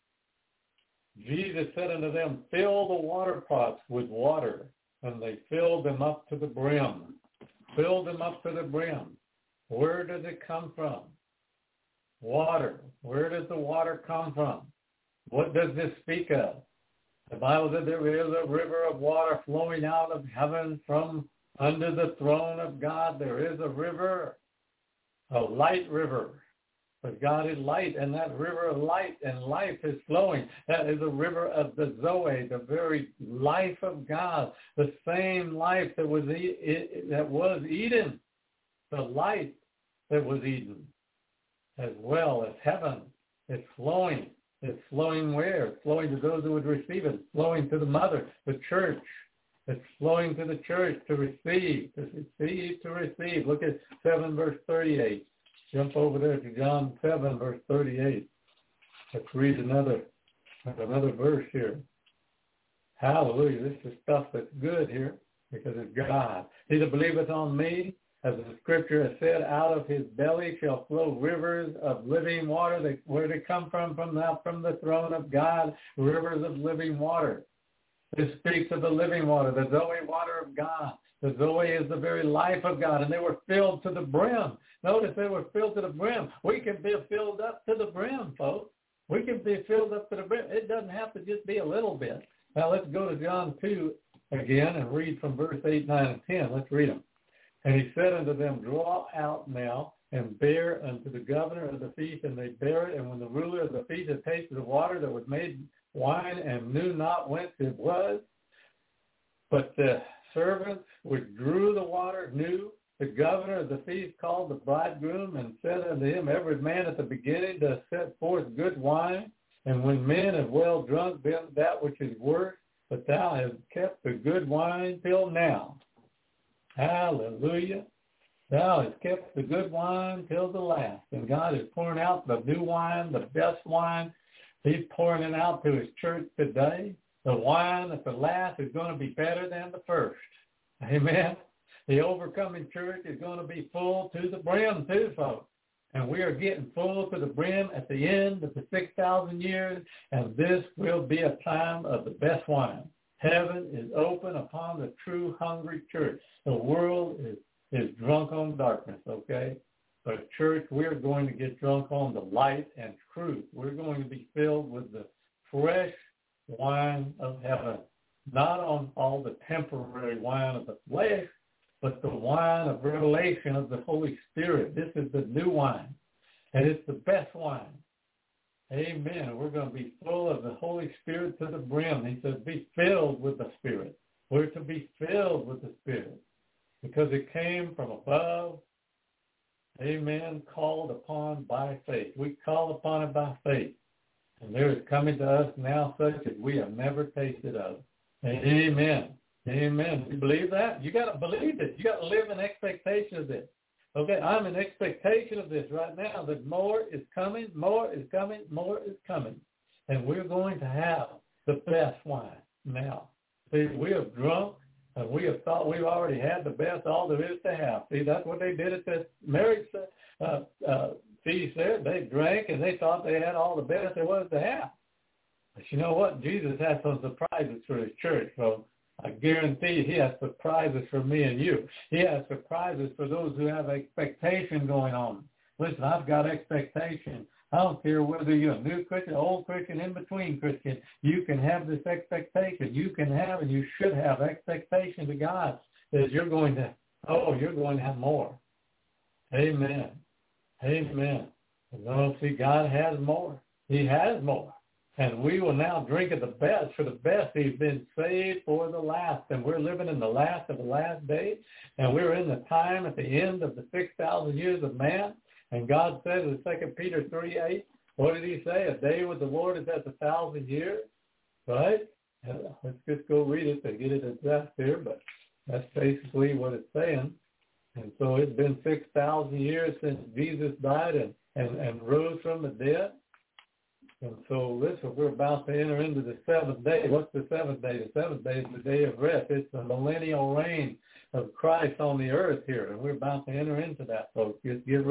Jesus said unto them, fill the water pots with water. And they filled them up to the brim. Filled them up to the brim. Where does it come from? Water. Where does the water come from? What does this speak of? The Bible said there is a river of water flowing out of heaven from under the throne of God. There is a river, a light river. But God is light, and that river of light and life is flowing. That is a river of the Zoe, the very life of God, the same life that was Eden, the light that was Eden, as well as heaven. It's flowing. It's flowing where? It's flowing to those who would receive it. It's flowing to the mother, the church. It's flowing to the church to receive, to receive. Look at 7 verse 38. Jump over there to John 7 verse 38. Let's read another verse here. Hallelujah. This is stuff that's good here because it's God. He that believeth on me, as the scripture has said, out of his belly shall flow rivers of living water. Where they come from the throne of God, rivers of living water. This speaks of the living water, the Zoe water of God. The Zoe is the very life of God, and they were filled to the brim. Notice they were filled to the brim. We can be filled up to the brim, folks. We can be filled up to the brim. It doesn't have to just be a little bit. Now let's go to John 2 again and read from verse 8, 9, and 10. Let's read them. And he said unto them, draw out now and bear unto the governor of the feast. And they bare it. And when the ruler of the feast had tasted the water that was made wine and knew not whence it was, but the servants which drew the water knew, the governor of the feast called the bridegroom and said unto him, every man at the beginning doth set forth good wine, and when men have well drunk, then that which is worse, but thou hast kept the good wine till now. Hallelujah. Thou hast kept the good wine till the last. And God is pouring out the new wine, the best wine. He's pouring it out to his church today. The wine at the last is going to be better than the first. Amen. The overcoming church is going to be full to the brim too, folks. And we are getting full to the brim at the end of the 6,000 years. And this will be a time of the best wine. Heaven is open upon the true hungry church. The world is drunk on darkness, okay? But church, we're going to get drunk on the light and truth. We're going to be filled with the fresh wine of heaven, not on all the temporary wine of the flesh, but the wine of revelation of the Holy Spirit. This is the new wine, and it's the best wine. Amen. We're going to be full of the Holy Spirit to the brim. He says, be filled with the Spirit. We're to be filled with the Spirit because it came from above. Amen. Called upon by faith. We call upon it by faith. And there is coming to us now such as we have never tasted of. Amen. Amen. You believe that? You got to believe it. You got to live in expectation of this. Okay, I'm in expectation of this right now, that more is coming, more is coming, more is coming. And we're going to have the best wine now. See, we have drunk, and we have thought we've already had the best all there is to have. See, that's what they did at the marriage feast there. They drank, and they thought they had all the best there was to have. But you know what? Jesus has some surprises for his church, so I guarantee you he has surprises for me and you. He has surprises for those who have expectation going on. Listen, I've got expectation. I don't care whether you're a new Christian, old Christian, in-between Christian. You can have this expectation. You can have and you should have expectation to God that you're going to have more. Amen. Amen. No, see, God has more. He has more. And we will now drink of the best. For the best, he's been saved for the last. And we're living in the last of the last days. And we're in the time at the end of the 6,000 years of man. And God says in 2 Peter 3:8, what did he say? A day with the Lord is as 1,000 years. Right? Let's just go read it to get it exact here. But that's basically what it's saying. And so it's been 6,000 years since Jesus died and rose from the dead. And so, listen, we're about to enter into the seventh day. What's the seventh day? The seventh day is the day of rest. It's the millennial reign of Christ on the earth here, and we're about to enter into that, folks. Just get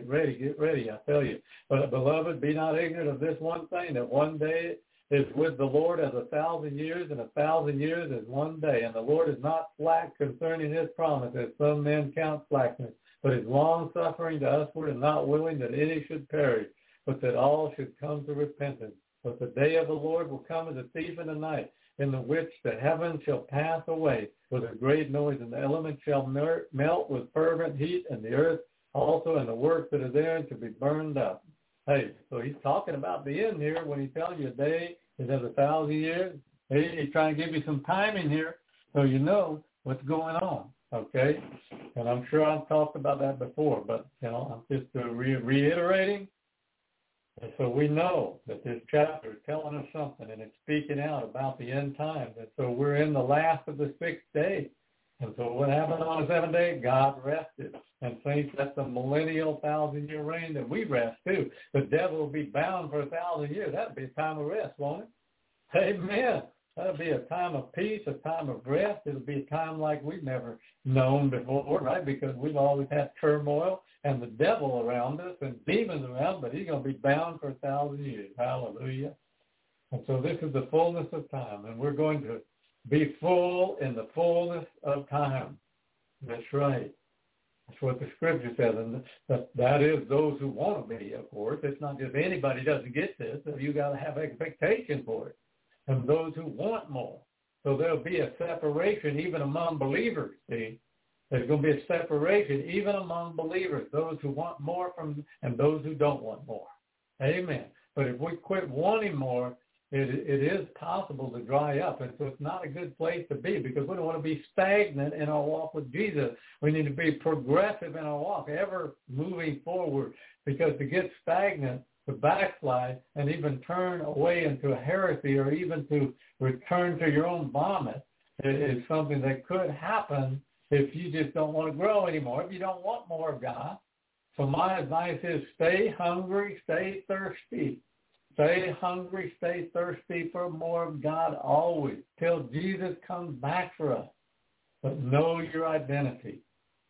ready, I tell you. But, beloved, be not ignorant of this one thing, that one day is with the Lord as 1,000 years, and 1,000 years is one day. And the Lord is not slack concerning his promise, as some men count slackness, but is long-suffering to usward and not willing that any should perish, but that all should come to repentance. But the day of the Lord will come as a thief in the night, in the which the heavens shall pass away with a great noise, and the elements shall melt with fervent heat, and the earth also and the works that are therein shall be burned up. Hey, so he's talking about the end here when he's telling you a day is as 1,000 years. He's trying to give you some timing here so you know what's going on, okay? And I'm sure I've talked about that before, but, I'm just reiterating. And so we know that this chapter is telling us something, and it's speaking out about the end times. And so we're in the last of the 6th day. And so what happened on the 7th day? God rested. And saints, that's the millennial 1,000-year reign that we rest too. The devil will be bound for 1,000 years. That'll be a time of rest, won't it? Amen. That'll be a time of peace, a time of rest. It'll be a time like we've never known before, right? Because we've always had turmoil and the devil around us and demons around, but he's going to be bound for 1,000 years. Hallelujah. And so this is the fullness of time, and we're going to be full in the fullness of time. That's right. That's what the scripture says, and that is those who want to be, of course. It's not just anybody doesn't get this. So you got to have expectation for it. And those who want more. So there'll be a separation even among believers, see. There's going to be a separation even among believers, those who want more and those who don't want more. Amen. But if we quit wanting more, it is possible to dry up. And so it's not a good place to be because we don't want to be stagnant in our walk with Jesus. We need to be progressive in our walk, ever moving forward, because to get stagnant, to backslide, and even turn away into a heresy or even to return to your own vomit is something that could happen if you just don't want to grow anymore, if you don't want more of God. So my advice is stay hungry, stay thirsty. Stay hungry, stay thirsty for more of God always till Jesus comes back for us. But know your identity.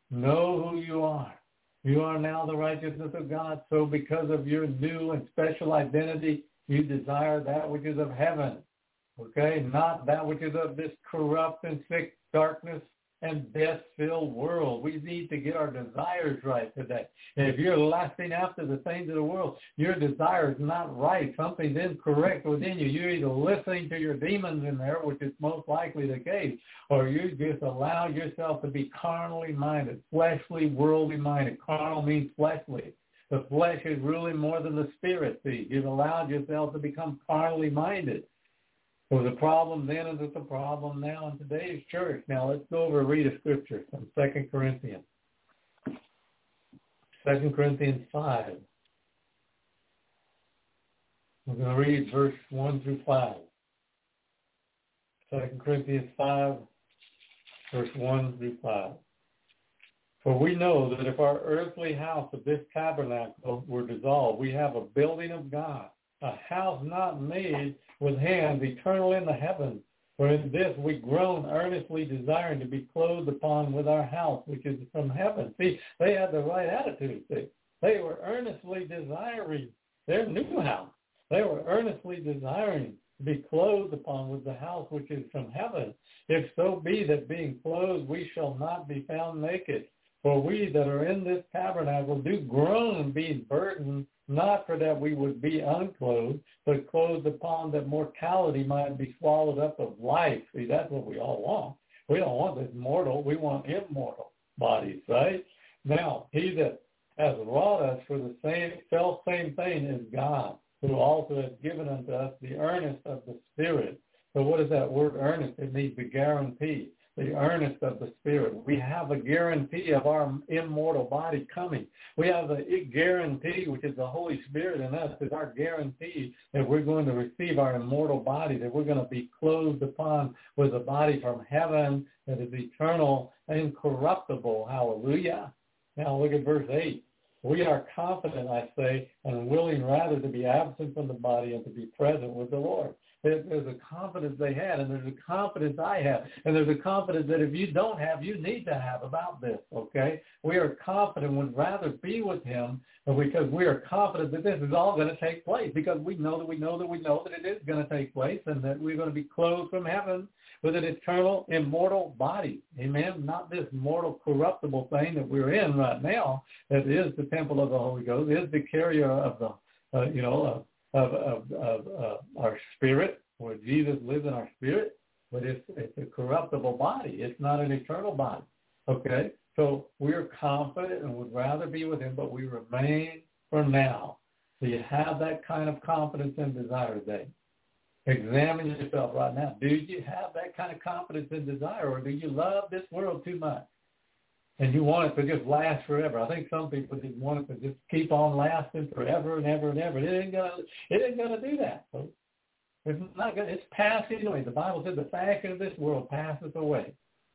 Know who you are. You are now the righteousness of God. So because of your new and special identity, you desire that which is of heaven. Okay? Not that which is of this corrupt and sick darkness and death-filled world. We need to get our desires right today. And if you're lasting after the things of the world, your desire is not right. Something's incorrect within you. You're either listening to your demons in there, which is most likely the case, or you just allow yourself to be carnally minded, fleshly, worldly minded. Carnal means fleshly. The flesh is ruling more than the spirit sees. You've allowed yourself to become carnally minded. It was a problem then and it's a problem now in today's church. Now let's go over and read a scripture from 2 Corinthians. 2 Corinthians 5. We're going to read verse 1 through 5. 2 Corinthians 5, verse 1 through 5. For we know that if our earthly house of this tabernacle were dissolved, we have a building of God, a house not made with hands, eternal in the heavens. For in this we groan, earnestly desiring to be clothed upon with our house, which is from heaven. See, they had the right attitude. See? They were earnestly desiring their new house. They were earnestly desiring to be clothed upon with the house which is from heaven. If so be that being clothed we shall not be found naked. For we that are in this tabernacle do groan, being burdened, not for that we would be unclothed, but clothed upon that mortality might be swallowed up of life. See, that's what we all want. We don't want this mortal. We want immortal bodies, right? Now, he that has wrought us for the same thing is God, who also has given unto us the earnest of the Spirit. So what is that word earnest? It means the guarantee, the earnest of the Spirit. We have a guarantee of our immortal body coming. We have a guarantee, which is the Holy Spirit in us, is our guarantee that we're going to receive our immortal body, that we're going to be clothed upon with a body from heaven that is eternal, incorruptible. Hallelujah. Now look at verse 8. We are confident, I say, and willing rather to be absent from the body and to be present with the Lord. There's a confidence they had, and there's a confidence I have, and there's a confidence that if you don't have, you need to have about this, okay? We are confident, would rather be with him, because we are confident that this is all going to take place, because we know that it is going to take place, and that we're going to be clothed from heaven with an eternal, immortal body. Amen? Not this mortal, corruptible thing that we're in right now, that is the temple of the Holy Ghost, is the carrier of the, of our spirit, where Jesus lives in our spirit, but it's a corruptible body. It's not an eternal body. Okay? So we're confident and would rather be with him, but we remain for now. Do you have that kind of confidence and desire today? Examine yourself right now. Do you have that kind of confidence and desire, or do you love this world too much? And you want it to just last forever. I think some people just want it to just keep on lasting forever and ever and ever. It ain't gonna do that, folks. It's not gonna. It's passing away. The Bible says the fashion of this world passes away.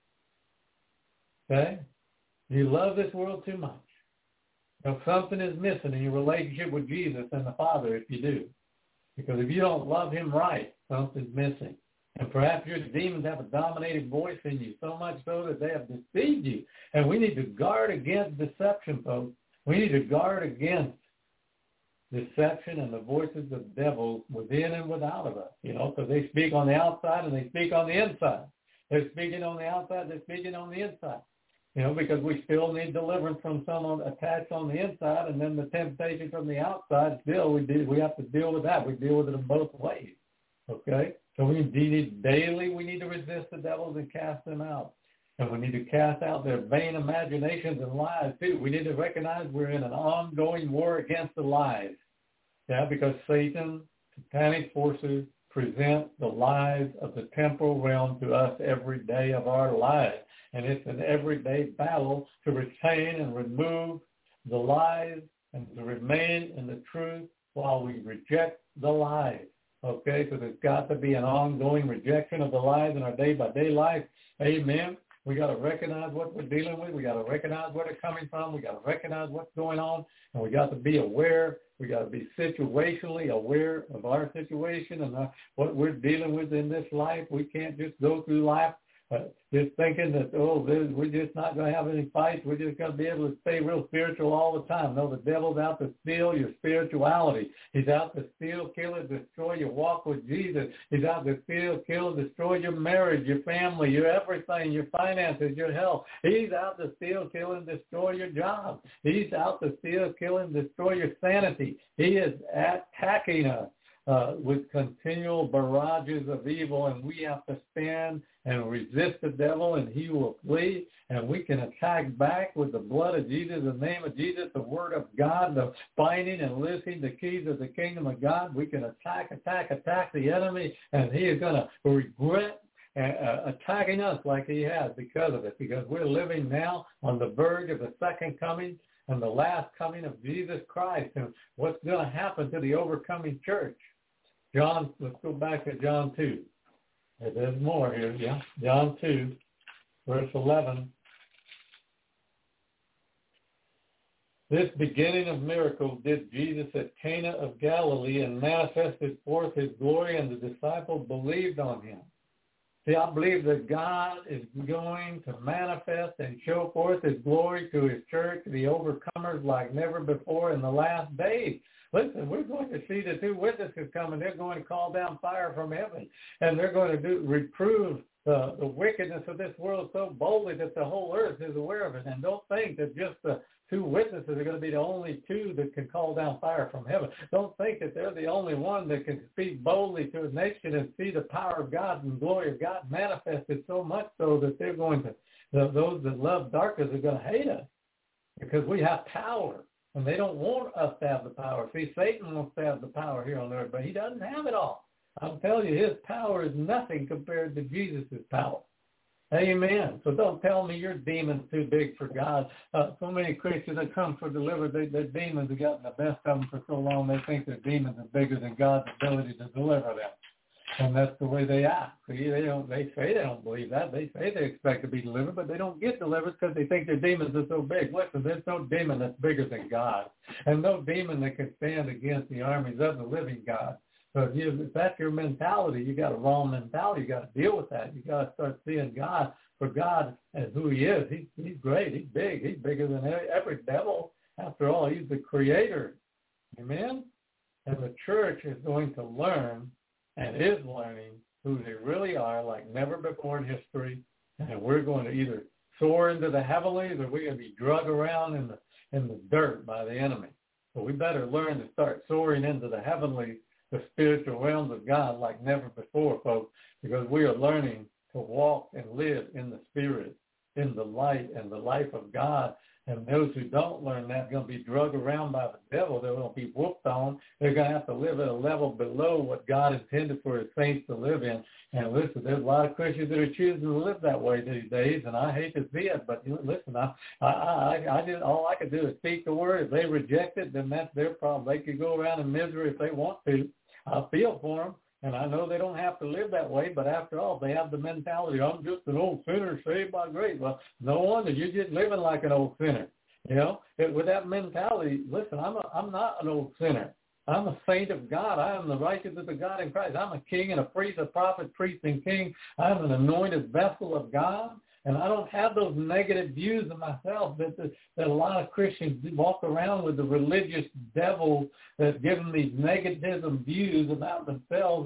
Okay? You love this world too much. Now, something is missing in your relationship with Jesus and the Father if you do. Because if you don't love him right, something's missing. And perhaps your demons have a dominating voice in you, so much so that they have deceived you. And we need to guard against deception, folks. We need to guard against deception and the voices of devils within and without of us, because they speak on the outside and they speak on the inside. They're speaking on the outside, they're speaking on the inside. Because we still need deliverance from someone attached on the inside, and then the temptation from the outside, still we have to deal with that. We deal with it in both ways, okay? So we need to resist the devils and cast them out. And we need to cast out their vain imaginations and lies, too. We need to recognize we're in an ongoing war against the lies, because Satan, satanic forces, present the lies of the temporal realm to us every day of our lives. And it's an everyday battle to retain and remove the lies and to remain in the truth while we reject the lies. Okay, so there's got to be an ongoing rejection of the lies in our day-by-day life. Amen. We got to recognize what we're dealing with. We got to recognize where they're coming from. We got to recognize what's going on. And we got to be aware. We got to be situationally aware of our situation and what we're dealing with in this life. We can't just go through life just thinking that, we're just not going to have any fights. We're just going to be able to stay real spiritual all the time. No, the devil's out to steal your spirituality. He's out to steal, kill, and destroy your walk with Jesus. He's out to steal, kill, destroy your marriage, your family, your everything, your finances, your health. He's out to steal, kill, and destroy your job. He's out to steal, kill, and destroy your sanity. He is attacking us with continual barrages of evil, and we have to stand and resist the devil, and he will flee. And we can attack back with the blood of Jesus, the name of Jesus, the word of God, the binding and loosing the keys of the kingdom of God. We can attack the enemy, and he is going to regret attacking us like he has because of it, because we're living now on the verge of the second coming and the last coming of Jesus Christ. And what's going to happen to the overcoming church? John, let's go back to John 2. There's more here, yeah. John 2, verse 11. This beginning of miracles did Jesus at Cana of Galilee and manifested forth his glory, and the disciples believed on him. See, I believe that God is going to manifest and show forth his glory to his church, the overcomers, like never before in the last days. Listen, we're going to see the two witnesses coming. They're going to call down fire from heaven, and they're going to reprove the wickedness of this world so boldly that the whole earth is aware of it. And don't think that just the two witnesses are going to be the only two that can call down fire from heaven. Don't think that they're the only one that can speak boldly to a nation and see the power of God and glory of God manifested so much so that they're going to, those that love darkness are going to hate us because we have power. And they don't want us to have the power. See, Satan wants to have the power here on earth, but he doesn't have it all. I'm telling you, his power is nothing compared to Jesus' power. Amen. So don't tell me your demon's too big for God. So many Christians that come for deliverance, their demons have gotten the best of them for so long, they think their demons are bigger than God's ability to deliver them. And that's the way they act. See, they say they don't believe that. They say they expect to be delivered, but they don't get delivered because they think their demons are so big. Listen, there's no demon that's bigger than God, and no demon that can stand against the armies of the living God. So if that's your mentality, you got a wrong mentality. You got to deal with that. You got to start seeing God for God as who he is. He's great. He's big. He's bigger than every devil. After all, he's the creator. Amen? And the church is going to learn and is learning who they really are like never before in history. And we're going to either soar into the heavenlies or we're going to be dragged around in the dirt by the enemy. So we better learn to start soaring into the heavenlies, the spiritual realms of God like never before, folks, because we are learning to walk and live in the Spirit, in the light and the life of God. And those who don't learn that are going to be drugged around by the devil. They're going to be whooped on. They're going to have to live at a level below what God intended for his saints to live in. And listen, there's a lot of Christians that are choosing to live that way these days, and I hate to see it. But listen, I did all I could do is speak the word. If they reject it, then that's their problem. They could go around in misery if they want to. I feel for them. And I know they don't have to live that way, but after all, they have the mentality, I'm just an old sinner saved by grace. Well, no wonder you're just living like an old sinner. You know, with that mentality, listen, I'm not an old sinner. I'm a saint of God. I am the righteousness of God in Christ. I'm a king and a priest, a prophet, priest, and king. I'm an anointed vessel of God. And I don't have those negative views of myself that a lot of Christians walk around with, the religious devil that's giving these negativism views about themselves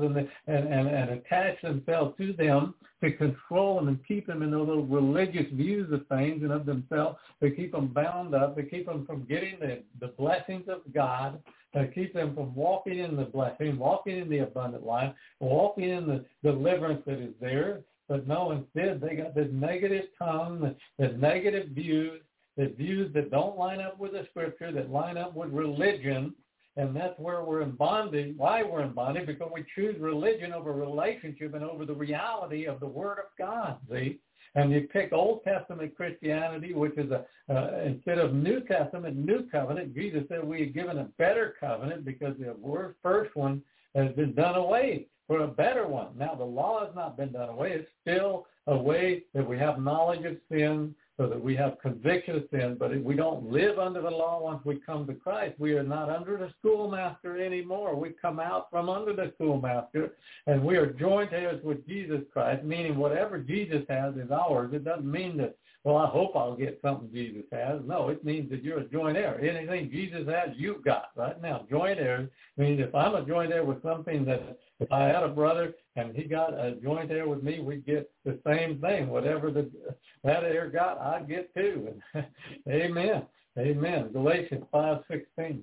and attach themselves to them to control them and keep them in those little religious views of things and of themselves, to keep them bound up, to keep them from getting the blessings of God, to keep them from walking in the blessing, walking in the abundant life, walking in the deliverance that is there. But no, instead they got this negative tongue, this negative views, the views that don't line up with the Scripture, that line up with religion, and that's where we're in bondage. Why we're in bondage? Because we choose religion over relationship and over the reality of the Word of God, see? And you pick Old Testament Christianity, which is instead of New Testament, New Covenant. Jesus said we are given a better covenant because the first one has been done away for a better one. Now, the law has not been done away. It's still a way that we have knowledge of sin, so that we have conviction of sin, but we don't live under the law once we come to Christ. We are not under the schoolmaster anymore. We come out from under the schoolmaster, and we are joint heirs with Jesus Christ, meaning whatever Jesus has is ours. It doesn't mean that, well, I hope I'll get something Jesus has. No, it means that you're a joint heir. Anything Jesus has, you've got right now. Joint heirs means if I'm a joint heir with something that if I had a brother and he got a joint heir with me, we get the same thing. Whatever that heir got, I get too. Amen. Amen. Galatians 5:16.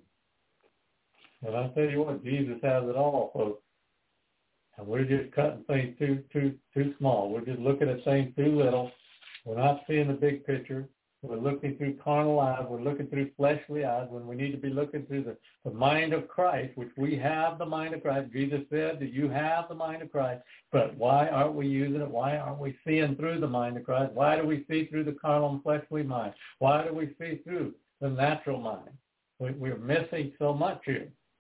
And I tell you what, Jesus has it all, folks. And we're just cutting things too small. We're just looking at things too little. We're not seeing the big picture. We're looking through carnal eyes. We're looking through fleshly eyes when we need to be looking through the mind of Christ, which we have the mind of Christ. Jesus said that you have the mind of Christ. But why aren't we using it? Why aren't we seeing through the mind of Christ? Why do we see through the carnal and fleshly mind? Why do we see through the natural mind? We're missing so much here.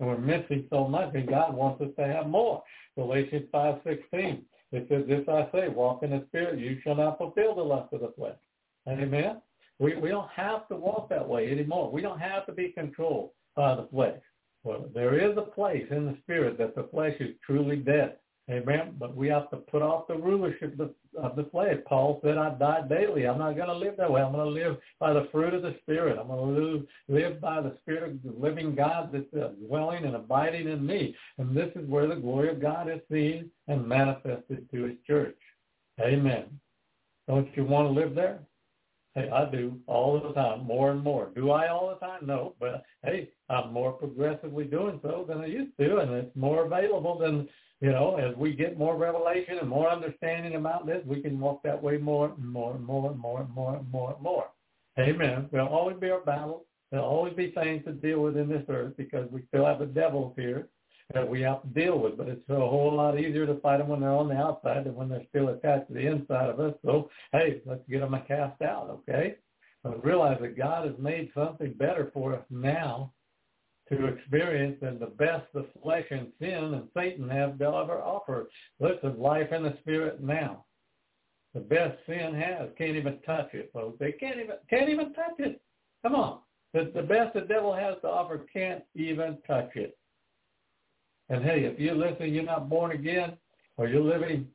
We're missing so much, and God wants us to have more. Galatians 5:16. It says, "This I say, walk in the Spirit, you shall not fulfill the lust of the flesh." Amen? We don't have to walk that way anymore. We don't have to be controlled by the flesh. Well, there is a place in the Spirit that the flesh is truly dead. Amen? But we have to put off the rulership of the flesh. Paul said, "I die daily. I'm not going to live that way. I'm going to live by the fruit of the Spirit. I'm going to live by the Spirit of the living God that's dwelling and abiding in me." And this is where the glory of God is seen and manifested to his church. Amen. Don't you want to live there? Hey, I do all the time, more and more. Do I all the time? No, but hey, I'm more progressively doing so than I used to, and it's more available than, as we get more revelation and more understanding about this, we can walk that way more and more and more and more and more and more and more. Amen. There'll always be our battle. There'll always be things to deal with in this earth because we still have the devils here that we have to deal with, but it's a whole lot easier to fight them when they're on the outside than when they're still attached to the inside of us. So, hey, let's get them cast out, okay? But realize that God has made something better for us now to experience than the best the flesh and sin and Satan have to ever offer. Listen, life in the Spirit now. The best sin has. Can't even touch it, folks. They can't even touch it. Come on. The best the devil has to offer can't even touch it. And hey, if you're listening, you're not born again, or you're living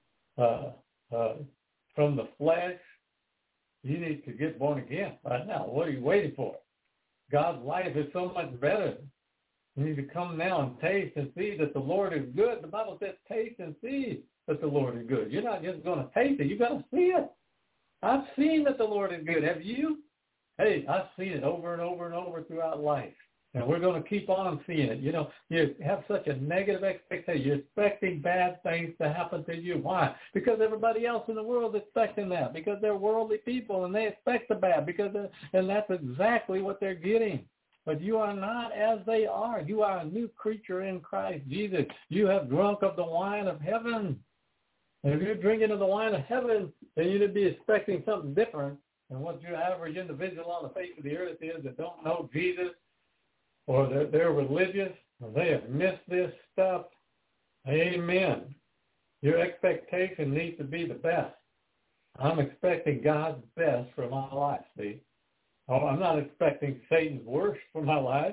from the flesh, you need to get born again right now. What are you waiting for? God's life is so much better. You need to come now and taste and see that the Lord is good. The Bible says taste and see that the Lord is good. You're not just going to taste it. You've got to see it. I've seen that the Lord is good. Have you? Hey, I've seen it over and over and over throughout life. And we're going to keep on seeing it. You have such a negative expectation. You're expecting bad things to happen to you. Why? Because everybody else in the world is expecting that. Because they're worldly people and they expect the bad. And that's exactly what they're getting. But you are not as they are. You are a new creature in Christ Jesus. You have drunk of the wine of heaven. And if you're drinking of the wine of heaven, then you need to be expecting something different than what your average individual on the face of the earth is that don't know Jesus, or they're religious, or they have missed this stuff. Amen. Your expectation needs to be the best. I'm expecting God's best for my life, see? Oh, I'm not expecting Satan's worst for my life.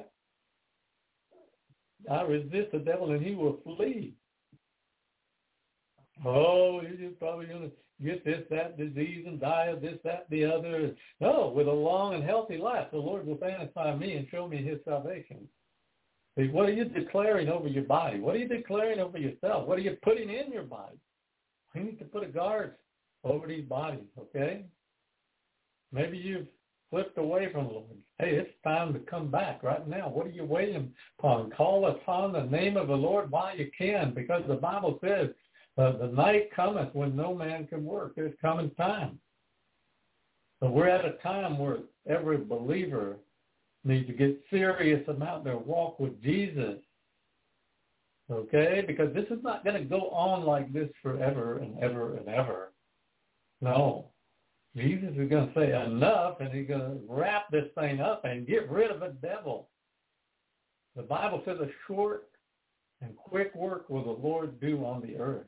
I resist the devil and he will flee. Oh, you're just probably going to get this, that disease and die of this, that, the other. No, with a long and healthy life, the Lord will satisfy me and show me his salvation. See, what are you declaring over your body? What are you declaring over yourself? What are you putting in your body? You need to put a guard over these bodies, okay? Maybe you've flipped away from the Lord. Hey, it's time to come back right now. What are you waiting upon? Call upon the name of the Lord while you can, because the Bible says, the night cometh when no man can work. There's coming time. So we're at a time where every believer needs to get serious about their walk with Jesus. Okay? Because this is not going to go on like this forever and ever and ever. No. Jesus is going to say enough, and he's going to wrap this thing up and get rid of the devil. The Bible says a short and quick work will the Lord do on the earth.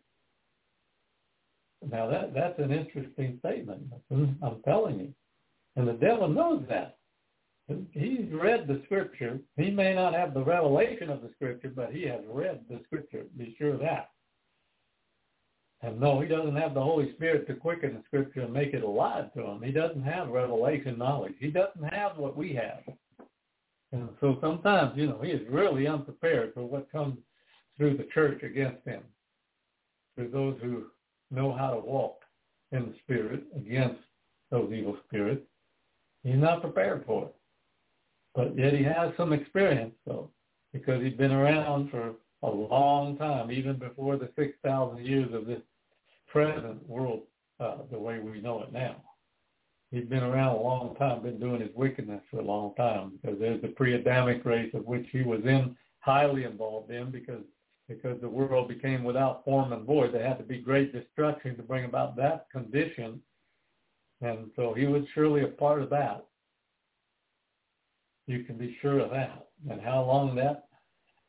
Now, that's an interesting statement. I'm telling you. And the devil knows that. He's read the Scripture. He may not have the revelation of the Scripture, but he has read the Scripture. Be sure of that. And no, he doesn't have the Holy Spirit to quicken the Scripture and make it alive to him. He doesn't have revelation knowledge. He doesn't have what we have. And so sometimes, he is really unprepared for what comes through the church against him, through those who know how to walk in the Spirit against those evil spirits. He's not prepared for it. But yet he has some experience, though, because he's been around for a long time, even before the 6,000 years of this present world, the way we know it now. He's been around a long time, been doing his wickedness for a long time, because there's the pre-Adamic race of which he was highly involved in, because the world became without form and void. There had to be great destruction to bring about that condition. And so he was surely a part of that. You can be sure of that. And how long that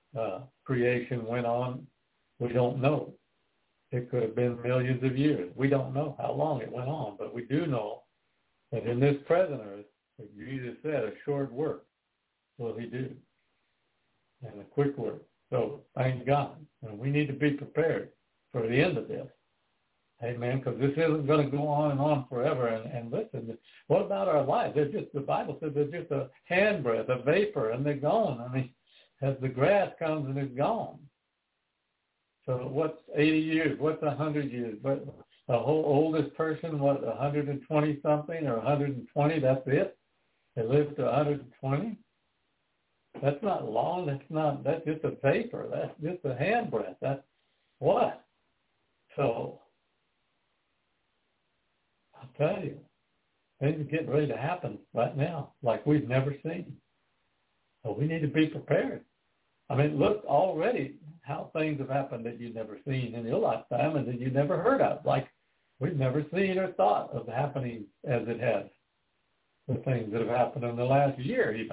creation went on, we don't know. It could have been millions of years. We don't know how long it went on, but we do know that in this present earth, like Jesus said, a short work will he do, and a quick work. So thank God. And we need to be prepared for the end of this. Amen, because this isn't going to go on and on forever. And listen, what about our lives? They're just, the Bible says they're just a handbreadth, a vapor, and they're gone. I mean, as the grass comes and it's gone. So what's 80 years? What's 100 years? But the whole oldest person, what, 120-something or 120, that's it? They live to 120? That's not long. That's just a vapor. That's just a handbreadth. That's what? So I'll tell you, things are getting ready to happen right now like we've never seen. So we need to be prepared. I mean, look already how things have happened that you've never seen in your lifetime and that you never heard of. Like we've never seen or thought of happening as it has. The things that have happened in the last year even.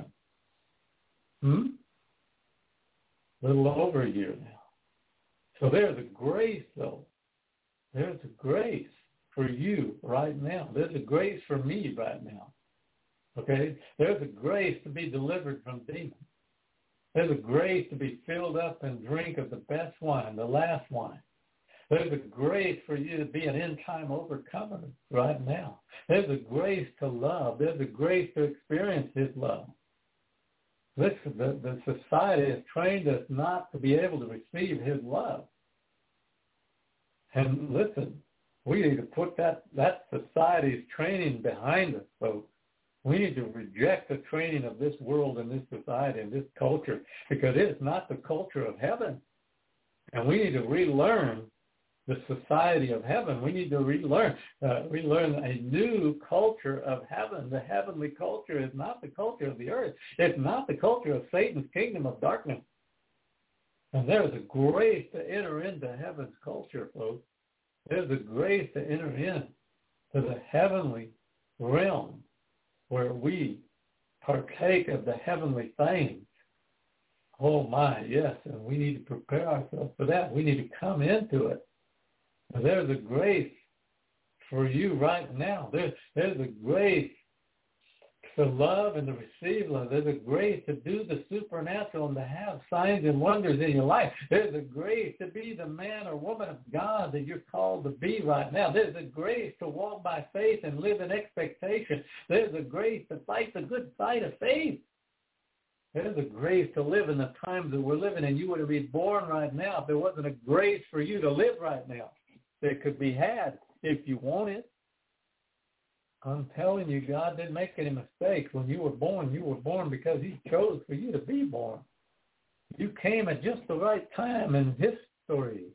A little over a year now. So there's a grace, though. There's a grace for you right now. There's a grace for me right now. Okay? There's a grace to be delivered from demons. There's a grace to be filled up and drink of the best wine, the last wine. There's a grace for you to be an end-time overcomer right now. There's a grace to love. There's a grace to experience his love. Listen, the society has trained us not to be able to receive his love. And listen, we need to put that society's training behind us, folks. We need to reject the training of this world and this society and this culture because it is not the culture of heaven. And we need to relearn the society of heaven. We need to relearn a new culture of heaven. The heavenly culture is not the culture of the earth. It's not the culture of Satan's kingdom of darkness. And there's a grace to enter into heaven's culture, folks. There's a grace to enter in to the heavenly realm where we partake of the heavenly things. Oh my, yes, and we need to prepare ourselves for that. We need to come into it. And there's a grace for you right now. There's a grace to love and to receive love. There's a grace to do the supernatural and to have signs and wonders in your life. There's a grace to be the man or woman of God that you're called to be right now. There's a grace to walk by faith and live in expectation. There's a grace to fight the good fight of faith. There's a grace to live in the times that we're living in. You would have been born right now if there wasn't a grace for you to live right now that could be had if you want it. I'm telling you, God didn't make any mistakes. When you were born because he chose for you to be born. You came at just the right time in his story,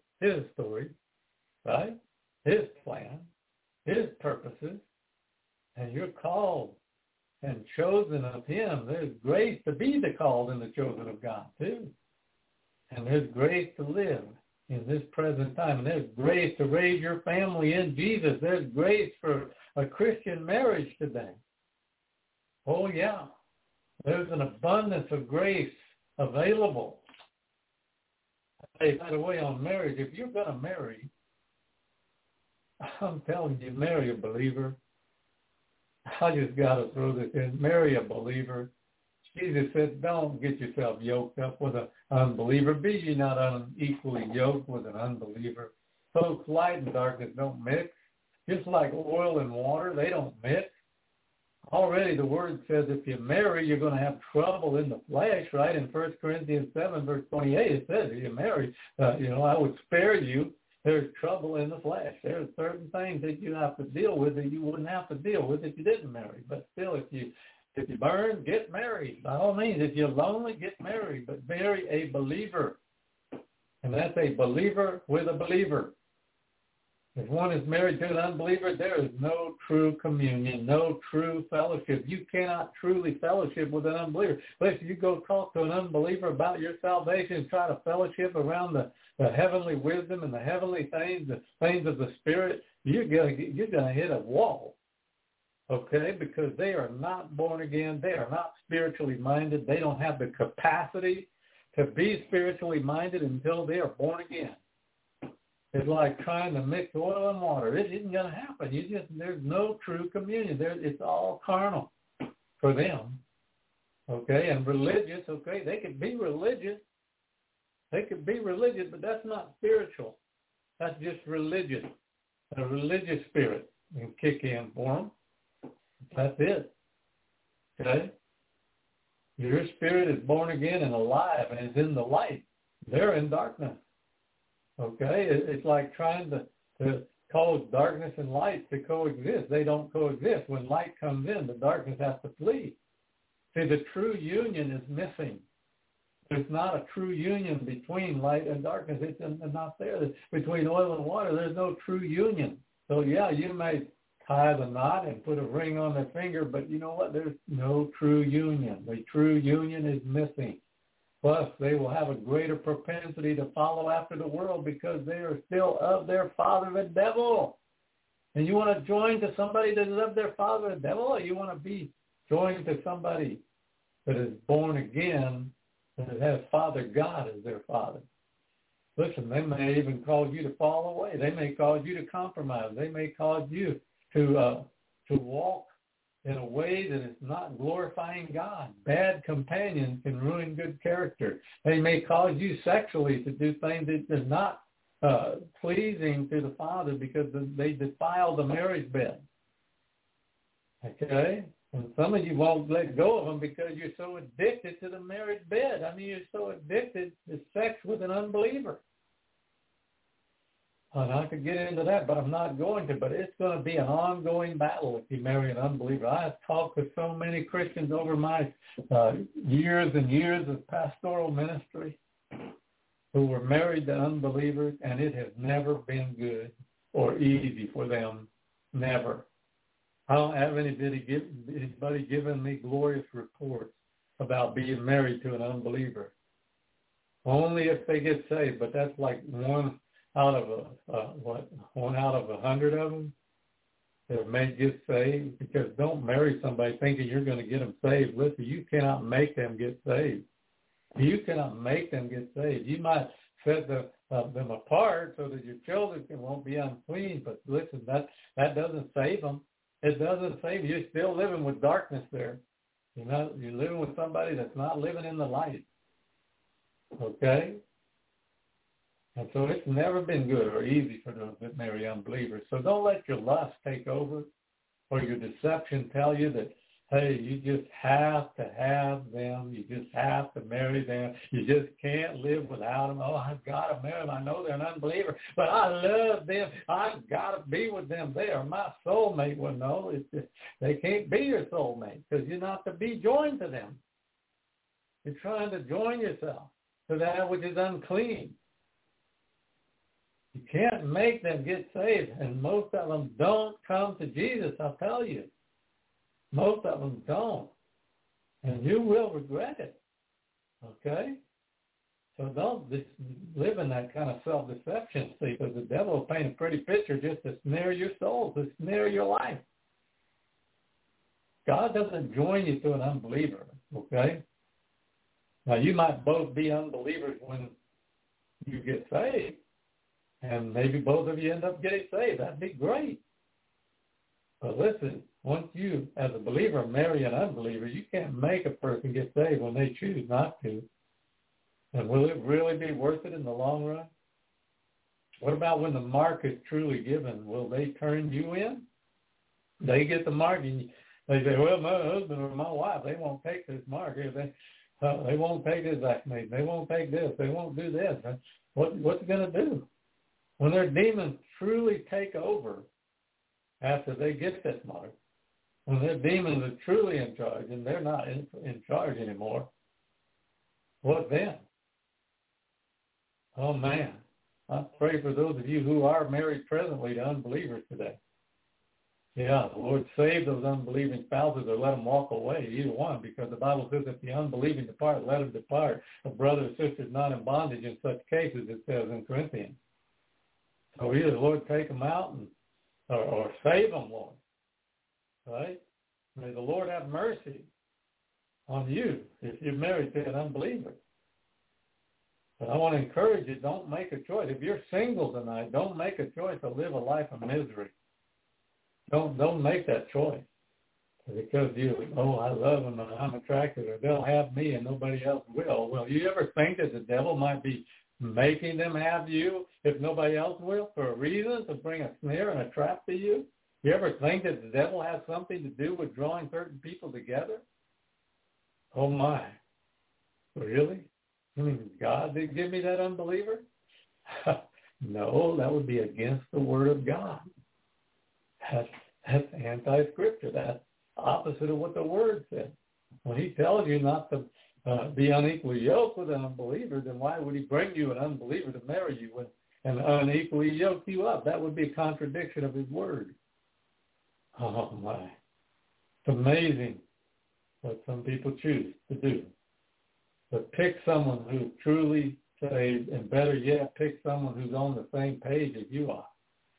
right? His plan, his purposes, and you're called and chosen of him. There's grace to be the called and the chosen of God, too. And there's grace to live in this present time. And there's grace to raise your family in Jesus. There's grace for a Christian marriage today. Oh, yeah. There's an abundance of grace available. Hey, by the way, on marriage, if you're going to marry, I'm telling you, marry a believer. I just got to throw this in. Marry a believer. Jesus said, don't get yourself yoked up with an unbeliever. Be ye not unequally yoked with an unbeliever. Folks, light and darkness don't mix. Just like oil and water, they don't mix. Already the word says if you marry, you're going to have trouble in the flesh, right? In 1 Corinthians 7, verse 28, it says if you marry, I would spare you. There's trouble in the flesh. There's certain things that you have to deal with that you wouldn't have to deal with if you didn't marry. But still, if you burn, get married. By all means, if you're lonely, get married. But marry a believer. And that's a believer with a believer. If one is married to an unbeliever, there is no true communion, no true fellowship. You cannot truly fellowship with an unbeliever. But if you go talk to an unbeliever about your salvation and try to fellowship around the heavenly wisdom and the heavenly things, the things of the Spirit, you're gonna hit a wall. Okay, because they are not born again. They are not spiritually minded. They don't have the capacity to be spiritually minded until they are born again. It's like trying to mix oil and water. It isn't going to happen. There's no true communion. It's all carnal for them. Okay, and religious, okay, they could be religious. They could be religious, but that's not spiritual. That's just religious. A religious spirit can kick in for them. That's it. Okay? Your spirit is born again and alive and is in the light. They're in darkness. Okay? It's like trying to cause darkness and light to coexist. They don't coexist. When light comes in, the darkness has to flee. See, the true union is missing. There's not a true union between light and darkness. It's not there. Between oil and water, there's no true union. So, yeah, you may tie the knot and put a ring on their finger, but you know what? There's no true union. The true union is missing. Plus, they will have a greater propensity to follow after the world because they are still of their father, the devil. And you want to join to somebody that is of their father, the devil, or you want to be joined to somebody that is born again, that has Father God as their father. Listen, they may even cause you to fall away. They may cause you to compromise. They may cause you to walk in a way that is not glorifying God. Bad companions can ruin good character. They may cause you sexually to do things that are not pleasing to the Father because they defile the marriage bed. Okay? And some of you won't let go of them because you're so addicted to the marriage bed. I mean, you're so addicted to sex with an unbeliever. And I could get into that, but I'm not going to. But it's going to be an ongoing battle if you marry an unbeliever. I've talked with so many Christians over my years and years of pastoral ministry who were married to unbelievers, and it has never been good or easy for them. Never. I don't have anybody giving me glorious reports about being married to an unbeliever. Only if they get saved, but that's like one out of 100 of them that may get saved. Because don't marry somebody thinking you're going to get them saved. Listen, you cannot make them get saved. You cannot make them get saved. You might set them apart so that your children won't be unclean, but listen, that doesn't save them. It doesn't save you. You're still living with darkness there. You're living with somebody that's not living in the light. Okay? And so it's never been good or easy for those that marry unbelievers. So don't let your lust take over or your deception tell you that, hey, you just have to have them. You just have to marry them. You just can't live without them. Oh, I've got to marry them. I know they're an unbeliever, but I love them. I've got to be with them. They are my soulmate. Well, no, they can't be your soulmate because you're not to be joined to them. You're trying to join yourself to that which is unclean. You can't make them get saved, and most of them don't come to Jesus, I'll tell you. Most of them don't. And you will regret it. Okay? So don't just live in that kind of self-deception, see, because the devil will paint a pretty picture just to snare your soul, to snare your life. God doesn't join you to an unbeliever, okay? Now, you might both be unbelievers when you get saved, and maybe both of you end up getting saved. That'd be great. But listen, once you, as a believer, marry an unbeliever, you can't make a person get saved when they choose not to. And will it really be worth it in the long run? What about when the mark is truly given? Will they turn you in? They get the mark, and they say, well, my husband or my wife, they won't take this mark. They won't take this vaccination. They won't take this. They won't do this. What's it going to do? When their demons truly take over after they get this mark, when their demons are truly in charge and they're not in charge anymore, what then? Oh, man. I pray for those of you who are married presently to unbelievers today. Yeah, the Lord save those unbelieving spouses or let them walk away, either one, because the Bible says if the unbelieving depart, let them depart. A brother or sister is not in bondage in such cases, it says in Corinthians. So either the Lord take them out or save them, Lord. Right? May the Lord have mercy on you if you're married to an unbeliever. But I want to encourage you, don't make a choice. If you're single tonight, don't make a choice to live a life of misery. Don't make that choice. Because I love them and I'm attracted, or they'll have me and nobody else will. Well, you ever think that the devil might be making them have you if nobody else will for a reason, to bring a snare and a trap to you? You ever think that the devil has something to do with drawing certain people together? Oh my. Really? You mean God did give me that unbeliever? No, that would be against the word of God. That's anti-scripture. That's opposite of what the word said. When he tells you not to be unequally yoked with an unbeliever, then why would he bring you an unbeliever to marry you and unequally yoke you up? That would be a contradiction of his word. Oh my. It's amazing what some people choose to do. But pick someone who's truly saved, and better yet, pick someone who's on the same page as you are.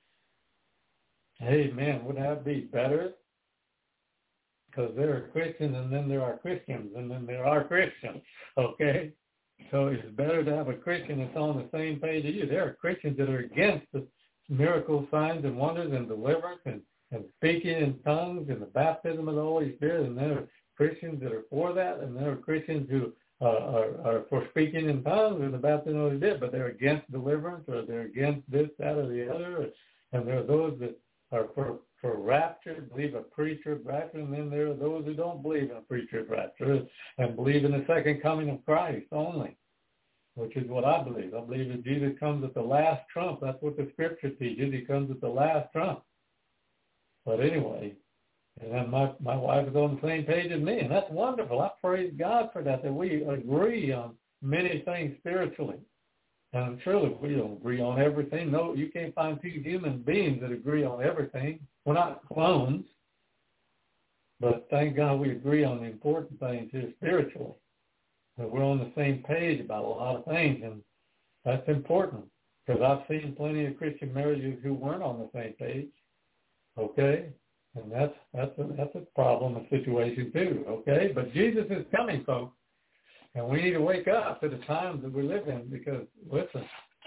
Amen. Would that be better? Because there are Christians, and then there are Christians, and then there are Christians, okay? So it's better to have a Christian that's on the same page as you. There are Christians that are against the miracle signs and wonders and deliverance and speaking in tongues and the baptism of the Holy Spirit, and there are Christians that are for that, and there are Christians who are for speaking in tongues and the baptism of the Holy Spirit, but they're against deliverance, or they're against this, that, or the other, and there are those that are for rapture, believe a preacher of rapture, and then there are those who don't believe in a preacher of rapture and believe in the second coming of Christ only, which is what I believe. I believe that Jesus comes at the last trump. That's what the scripture teaches. He comes at the last trump. But anyway, and then my wife is on the same page as me, and that's wonderful. I praise God for that we agree on many things spiritually. And surely we don't agree on everything. No, you can't find two human beings that agree on everything. We're not clones. But thank God we agree on the important things here spiritually. That we're on the same page about a lot of things. And that's important. Because I've seen plenty of Christian marriages who weren't on the same page. Okay? And that's a problem, a situation too. Okay? But Jesus is coming, folks. And we need to wake up to the times that we live in, because, listen,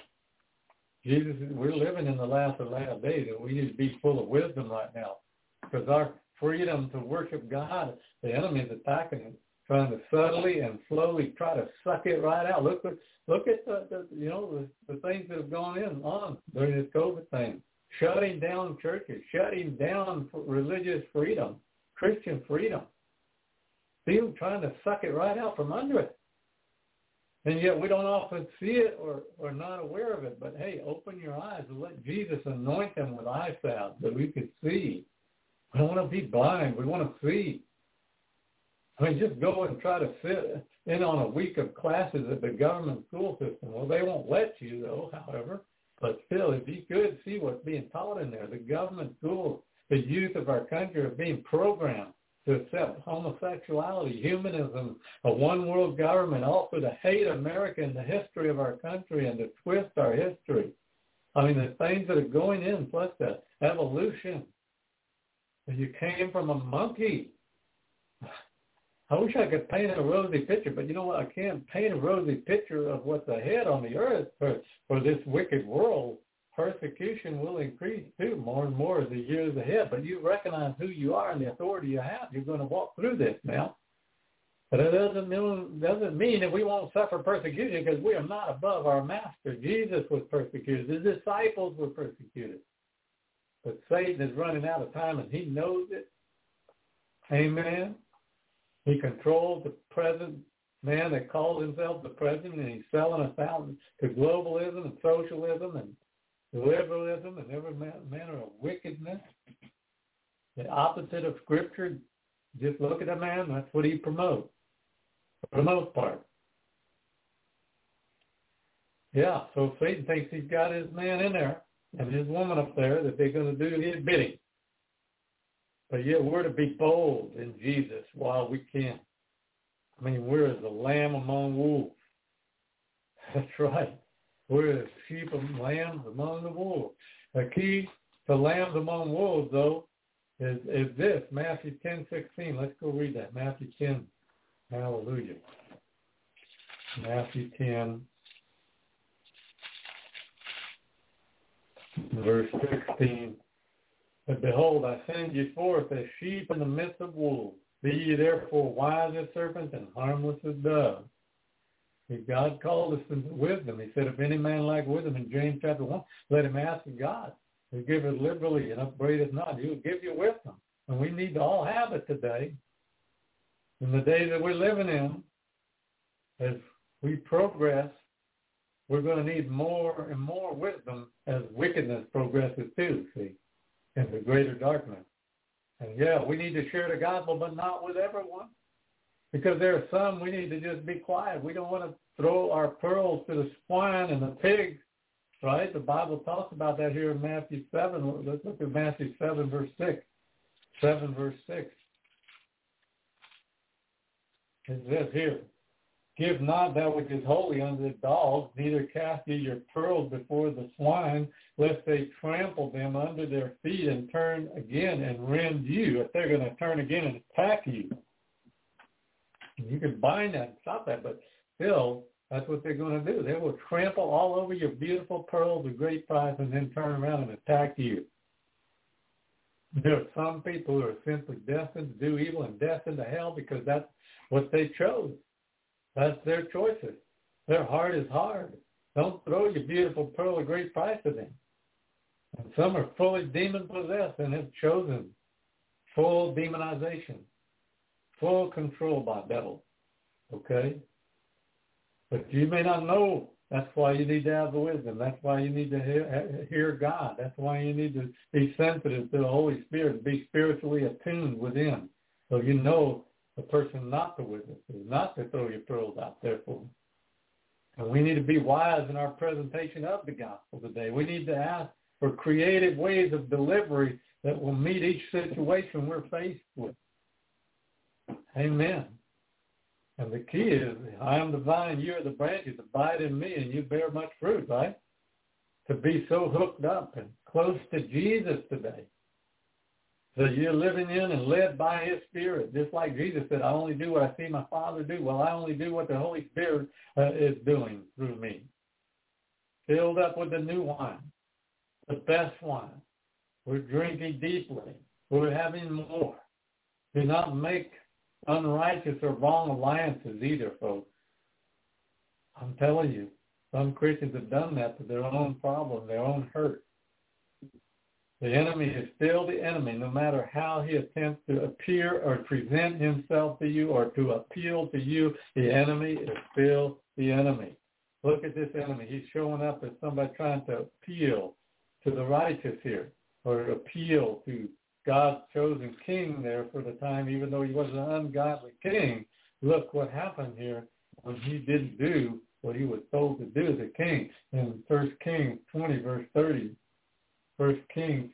we're living in the last of last days, and we need to be full of wisdom right now. Because our freedom to worship God, the enemy is attacking it, trying to subtly and slowly try to suck it right out. Look at the things that have gone on during this COVID thing. Shutting down churches, shutting down religious freedom, Christian freedom. Still trying to suck it right out from under it. And yet we don't often see it or not aware of it. But, hey, open your eyes and let Jesus anoint them with eye salve that we could see. We don't want to be blind. We want to see. I mean, just go and try to sit in on a week of classes at the government school system. Well, they won't let you, though, however. But still, if you could see what's being taught in there, the government schools, the youth of our country are being programmed to accept homosexuality, humanism, a one-world government, also to hate America and the history of our country and to twist our history. I mean, the things that are going in, plus the evolution. You came from a monkey. I wish I could paint a rosy picture, but you know what? I can't paint a rosy picture of what's ahead on the earth for this wicked world. Persecution will increase too, more and more as the years ahead. But you recognize who you are and the authority you have. You're going to walk through this now. But it doesn't mean that we won't suffer persecution, because we are not above our master. Jesus was persecuted. His disciples were persecuted. But Satan is running out of time, and he knows it. Amen. He controls the present man that calls himself the president, and he's selling us out to globalism and socialism and liberalism and every manner of wickedness. The opposite of Scripture. Just look at a man, that's what he promotes, for the most part. Yeah, so Satan thinks he's got his man in there and his woman up there, that they're going to do his bidding. But yet we're to be bold in Jesus while we can. I mean, we're as a lamb among wolves. That's right. We're as sheep and lambs among the wolves. The key to lambs among wolves, though, is this, Matthew 10:16. Let's go read that. Matthew 10. Hallelujah. Matthew 10. Verse 16, but behold, I send you forth as sheep in the midst of wolves. Be ye therefore wise as serpents and harmless as doves. God called us into wisdom. He said, if any man lack wisdom, in James chapter 1, let him ask of God. He will give it liberally and upbraideth not. He will give you wisdom. And we need to all have it today. In the days that we're living in, as we progress, we're going to need more and more wisdom as wickedness progresses too, see, in the greater darkness. And yeah, we need to share the gospel, but not with everyone. Because there are some we need to just be quiet. We don't want to throw our pearls to the swine and the pigs, right? The Bible talks about that here in Matthew 7. Let's look at Matthew 7, verse 6. 7, verse 6. It says here, give not that which is holy unto the dogs, neither cast ye your pearls before the swine, lest they trample them under their feet and turn again and rend you. If they're going to turn again and attack you. You can bind that and stop that, but still, that's what they're going to do. They will trample all over your beautiful pearls of great price and then turn around and attack you. There are some people who are simply destined to do evil and destined to hell because that's what they chose. That's their choices. Their heart is hard. Don't throw your beautiful pearl of great price at them. And some are fully demon-possessed and have chosen full demonization. Full control by devil, okay? But you may not know. That's why you need to have the wisdom. That's why you need to hear God. That's why you need to be sensitive to the Holy Spirit, be spiritually attuned within. So you know the person not to witness, not to throw your pearls out there for them. And we need to be wise in our presentation of the gospel today. We need to ask for creative ways of delivery that will meet each situation we're faced with. Amen. And the key is, I am the vine, you are the branches, abide in me, and you bear much fruit, right? To be so hooked up and close to Jesus today. So you're living in and led by his Spirit, just like Jesus said, I only do what I see my Father do. Well, I only do what the Holy Spirit is doing through me. Filled up with the new wine, the best wine. We're drinking deeply. We're having more. Do not make unrighteous or wrong alliances either, folks. I'm telling you, some Christians have done that to their own problem, their own hurt. The enemy is still the enemy, no matter how he attempts to appear or present himself to you or to appeal to you. The enemy is still the enemy. Look at this enemy. He's showing up as somebody trying to appeal to the righteous here, or appeal to God's chosen king there for the time, even though he was an ungodly king. Look what happened here when he didn't do what he was told to do as a king. In 1 Kings 20, verse 30, 1 Kings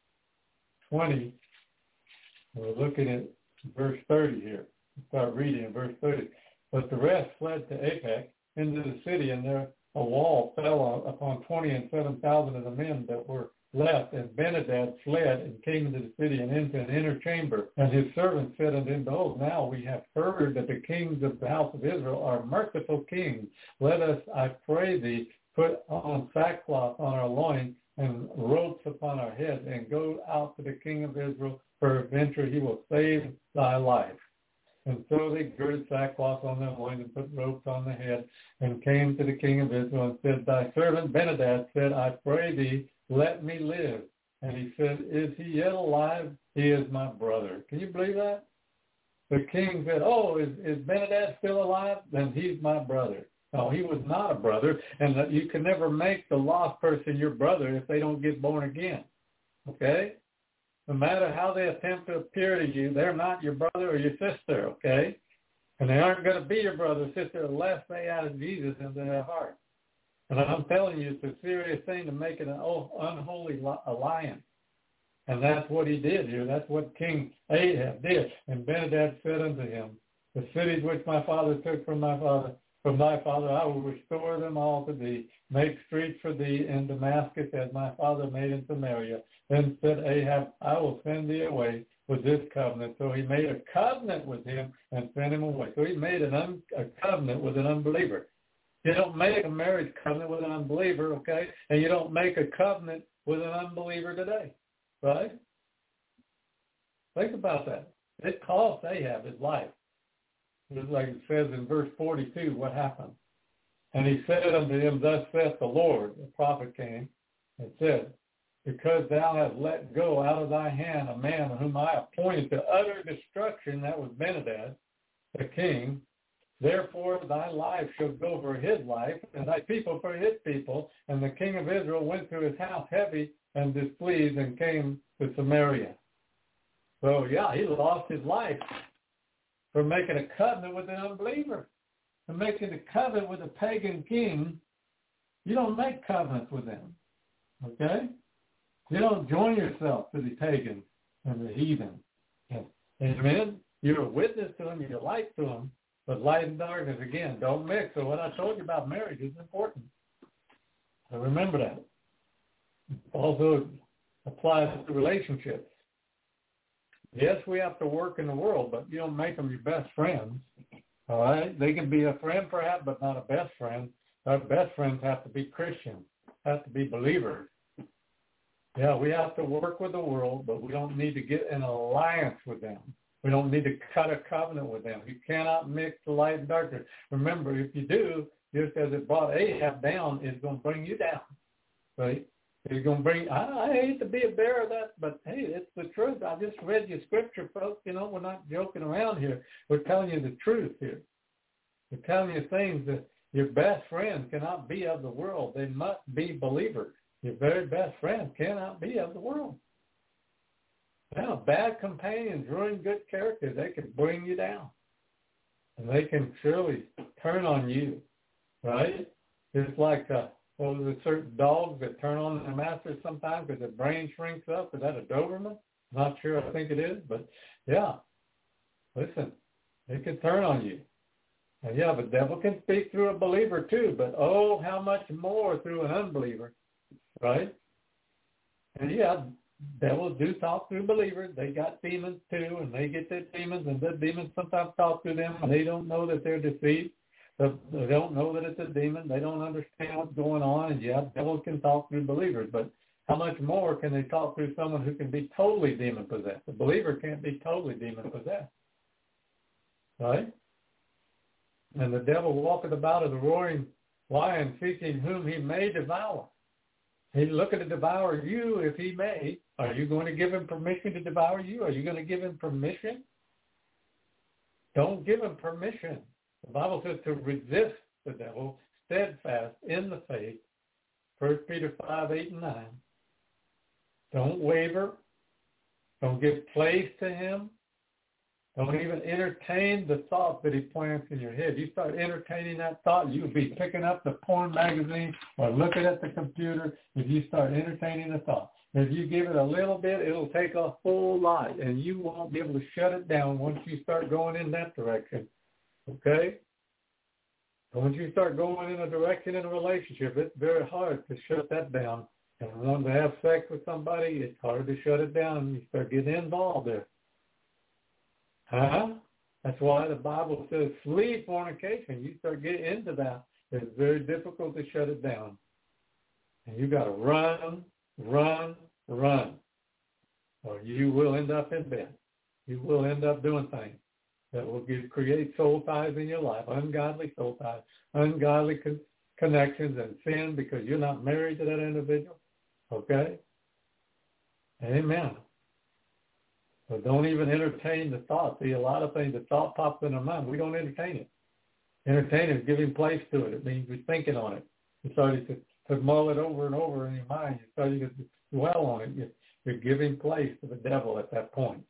20, we're looking at verse 30 here. Start reading in verse 30. But the rest fled to Aphek into the city, and there a wall fell upon 27,000 of the men that were left, and Benadad fled and came into the city and into an inner chamber. And his servants said unto him, behold, now we have heard that the kings of the house of Israel are merciful kings. Let us, I pray thee, put on sackcloth on our loins and ropes upon our heads, and go out to the king of Israel, peradventure he will save thy life. And so they girded sackcloth on their loins and put ropes on their head, and came to the king of Israel and said, thy servant Benadad said, I pray thee, let me live. And he said, is he yet alive? He is my brother. Can you believe that? The king said, oh, is Benadad still alive? Then he's my brother. No, he was not a brother, and that you can never make the lost person your brother if they don't get born again. Okay? No matter how they attempt to appear to you, they're not your brother or your sister, okay? And they aren't going to be your brother or sister unless they add Jesus into their heart. And I'm telling you, it's a serious thing to make an unholy alliance. And that's what he did here. That's what King Ahab did. And Benadad said unto him, the cities which my father took from thy father, I will restore them all to thee. Make streets for thee in Damascus as my father made in Samaria. Then said Ahab, I will send thee away with this covenant. So he made a covenant with him and sent him away. So he made a covenant with an unbeliever. You don't make a marriage covenant with an unbeliever, okay? And you don't make a covenant with an unbeliever today, right? Think about that. It cost Ahab his life. Just like it says in verse 42, what happened? And he said unto him, thus saith the Lord, the prophet came and said, because thou hast let go out of thy hand a man whom I appointed to utter destruction, that was Benhadad, the king, therefore thy life shall go for his life, and thy people for his people. And the king of Israel went to his house heavy and displeased and came to Samaria. So, yeah, he lost his life for making a covenant with an unbeliever. For making a covenant with a pagan king, you don't make covenants with them, okay? You don't join yourself to the pagans and the heathen. Amen? You're a witness to them, you're a light to them, but light and darkness, again, don't mix. So what I told you about marriage is important. So remember that. Also applies to relationships. Yes, we have to work in the world, but you don't make them your best friends. All right? They can be a friend perhaps, but not a best friend. Our best friends have to be Christians, have to be believers. Yeah, we have to work with the world, but we don't need to get in alliance with them. We don't need to cut a covenant with them. You cannot mix the light and darkness. Remember, if you do, just as it brought Ahab down, it's going to bring you down. Right? It's going to bring, I hate to be a bearer of that, but hey, it's the truth. I just read you scripture, folks. You know, we're not joking around here. We're telling you the truth here. We're telling you things that your best friends cannot be of the world. They must be believers. Your very best friends cannot be of the world. Now, bad companions ruin good character. They can bring you down. And they can surely turn on you, right? It's like, certain dogs that turn on their masters sometimes because their brain shrinks up. Is that a Doberman? Not sure. I think it is. But, yeah, listen, they can turn on you. And, yeah, the devil can speak through a believer too, but, oh, how much more through an unbeliever, right? And, yeah, devils do talk through believers. They got demons too, and they get their demons, and the demons sometimes talk to them, and they don't know that they're deceived. They don't know that it's a demon. They don't understand what's going on, and yeah, devils can talk through believers, but how much more can they talk through someone who can be totally demon-possessed? A believer can't be totally demon-possessed, right? And the devil walketh about as a roaring lion, seeking whom he may devour. He's looking to devour you if he may. Are you going to give him permission to devour you? Are you going to give him permission? Don't give him permission. The Bible says to resist the devil, steadfast in the faith. 1 Peter 5, 8, and 9. Don't waver. Don't give place to him. Don't even entertain the thought that he plants in your head. You start entertaining that thought, you'll be picking up the porn magazine or looking at the computer if you start entertaining the thought. If you give it a little bit, it'll take a whole lot, and you won't be able to shut it down once you start going in that direction. Okay? Once you start going in a direction in a relationship, it's very hard to shut that down. And when to have sex with somebody, it's hard to shut it down. You start getting involved there. That's why the Bible says flee fornication. You start getting into that, it's very difficult to shut it down. And you got to run, or you will end up in bed. You will end up doing things that will create soul ties in your life, ungodly soul ties, ungodly connections and sin because you're not married to that individual. Okay? Amen. So don't even entertain the thought. See, a lot of things, the thought pops in our mind. We don't entertain it. Entertain is giving place to it. It means we're thinking on it. You're starting to mull it over and over in your mind. You're starting to dwell on it. You're giving place to the devil at that point.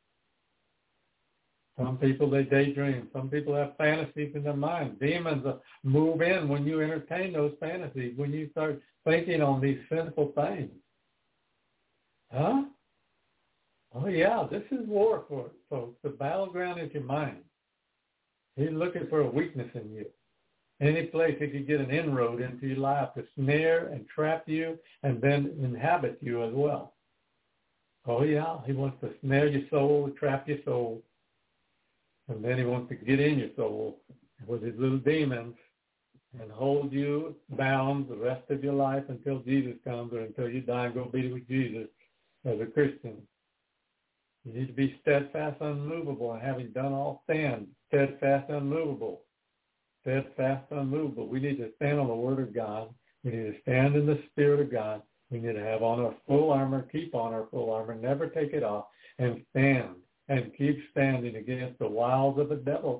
Some people, they daydream. Some people have fantasies in their mind. Demons move in when you entertain those fantasies, when you start thinking on these sinful things. Huh? Oh, yeah, this is war, folks. The battleground is your mind. He's looking for a weakness in you. Any place he could get an inroad into your life to snare and trap you and then inhabit you as well. Oh, yeah, he wants to snare your soul, trap your soul. And then he wants to get in your soul with his little demons and hold you bound the rest of your life until Jesus comes or until you die and go be with Jesus as a Christian. You need to be steadfast, unmovable, and having done all stand, steadfast, unmovable. Steadfast, unmovable. We need to stand on the Word of God. We need to stand in the Spirit of God. We need to have on our full armor, keep on our full armor, never take it off, and stand and keep standing against the wiles of the devil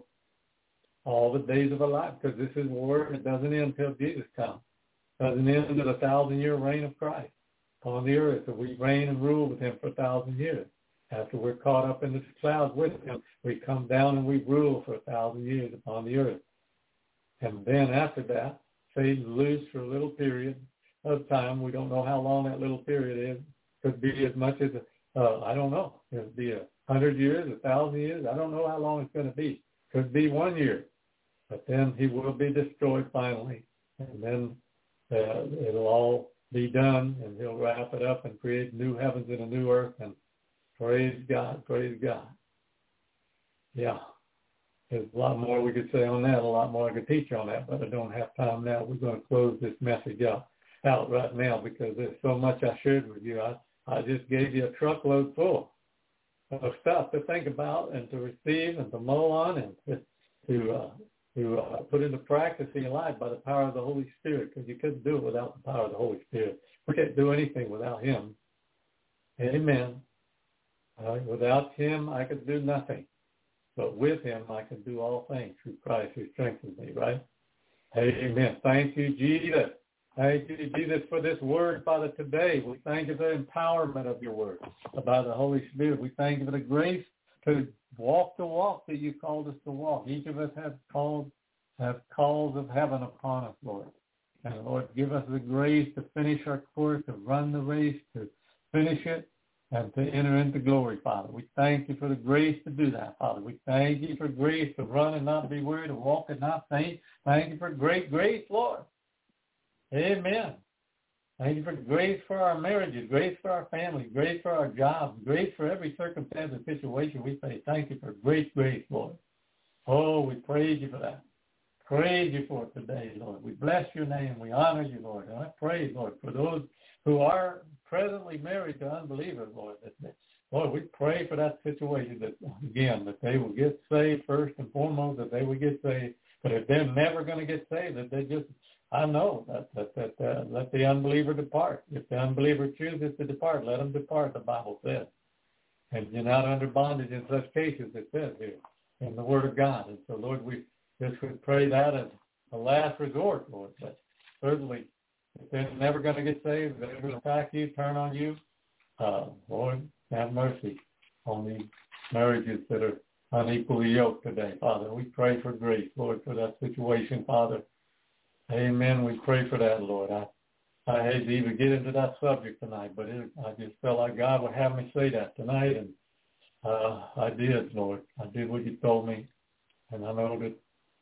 all the days of our life, because this is war. It doesn't end until Jesus comes. It doesn't end until the 1,000-year reign of Christ on the earth. So we reign and rule with him for 1,000 years. After we're caught up in the clouds with him, we come down and we rule for 1,000 years upon the earth. And then after that, Satan's loose for a little period of time. We don't know how long that little period is. Could be as much as, I don't know. It could be 100 years, 1,000 years. I don't know how long it's going to be. Could be 1 year. But then he will be destroyed finally. And then it'll all be done, and he'll wrap it up and create new heavens and a new earth. And praise God, praise God. Yeah. There's a lot more we could say on that, a lot more I could teach on that, but I don't have time now. We're going to close this message out right now because there's so much I shared with you. I just gave you a truckload full of stuff to think about and to receive and to mull on and to put into practice in your life by the power of the Holy Spirit, because you couldn't do it without the power of the Holy Spirit. We can't do anything without him. Amen. Without him, I could do nothing. But with him, I can do all things through Christ who strengthens me, right? Amen. Thank you, Jesus. Thank you, Jesus, for this word, Father, today. We thank you for the empowerment of your word by the Holy Spirit. We thank you for the grace to walk the walk that you called us to walk. Each of us have calls of heaven upon us, Lord. And, Lord, give us the grace to finish our course, to run the race, to finish it, and to enter into glory, Father. We thank you for the grace to do that, Father. We thank you for grace to run and not be weary, to walk and not faint. Thank you for great grace, Lord. Amen. Thank you for grace for our marriages, grace for our families, grace for our jobs, grace for every circumstance and situation. We say thank you for great grace, Lord. Oh, we praise you for that. Praise you for it today, Lord. We bless your name. We honor you, Lord. And I pray, Lord, for those who are presently married to unbelievers, Lord. Lord, we pray for that situation that, again, that they will get saved first and foremost, that they will get saved. But if they're never going to get saved, that they just, I know that let the unbeliever depart. If the unbeliever chooses to depart, let him depart, the Bible says. And you're not under bondage in such cases, it says here in the Word of God. And so, Lord, we just would pray that as a last resort, Lord. But certainly, if they're never going to get saved, they're going to attack you, turn on you, Lord, have mercy on these marriages that are unequally yoked today, Father. We pray for grace, Lord, for that situation, Father. Amen. We pray for that, Lord. I hate to even get into that subject tonight, but I just felt like God would have me say that tonight, and I did, Lord. I did what you told me, and I know that,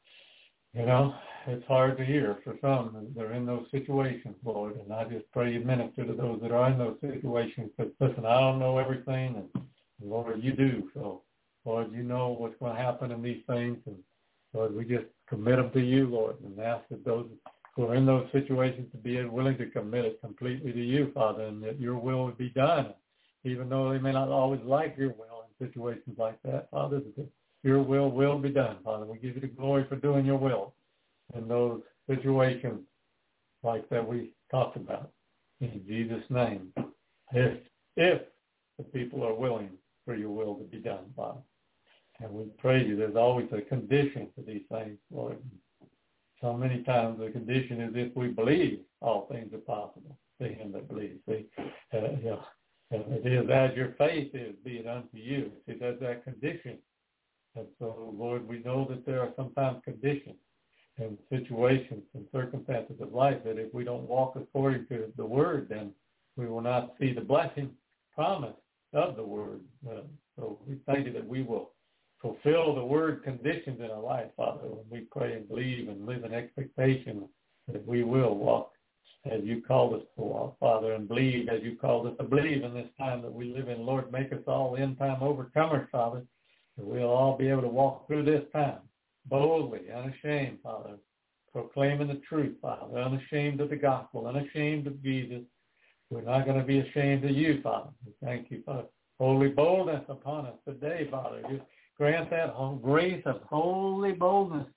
it's hard to hear for some. They're in those situations, Lord, and I just pray you minister to those that are in those situations. But listen, I don't know everything, and Lord, you do. So, Lord, you know what's going to happen in these things, and Lord, we just commit them to you, Lord, and ask that those who are in those situations to be willing to commit it completely to you, Father, and that your will would be done, even though they may not always like your will in situations like that, Father, that your will be done, Father. We give you the glory for doing your will in those situations like that we talked about. In Jesus' name, if the people are willing for your will to be done, Father. And we praise you. There's always a condition for these things, Lord. So many times the condition is if we believe all things are possible to him that believes. See, and it is as your faith is, be it unto you. See, there's that condition. And so, Lord, we know that there are sometimes conditions and situations and circumstances of life that if we don't walk according to the word, then we will not see the blessing promise of the word. So we thank you that we will fulfill the word conditions in our life, Father, when we pray and believe and live in expectation that we will walk as you called us to walk, Father, and believe as you called us to believe in this time that we live in. Lord, make us all end-time overcomers, Father, that we'll all be able to walk through this time boldly, unashamed, Father, proclaiming the truth, Father, unashamed of the gospel, unashamed of Jesus. We're not going to be ashamed of you, Father. We thank you for holy boldness upon us today, Father. Just grant that grace of holy boldness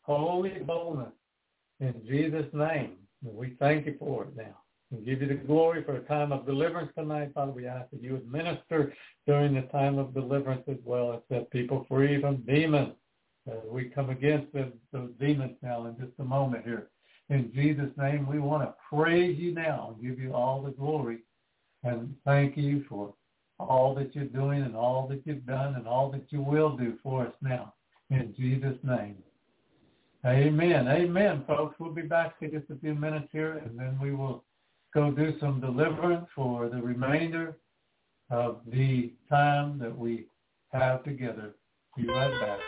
in Jesus' name. We thank you for it now. We give you the glory for a time of deliverance tonight, Father. We ask that you would minister during the time of deliverance as well and set people free from demons. We come against those demons now in just a moment here. In Jesus' name, we want to praise you now and give you all the glory and thank you for all that you're doing and all that you've done and all that you will do for us now. In Jesus' name. Amen. Amen, folks. We'll be back in just a few minutes here, and then we will go do some deliverance for the remainder of the time that we have together. Be right back.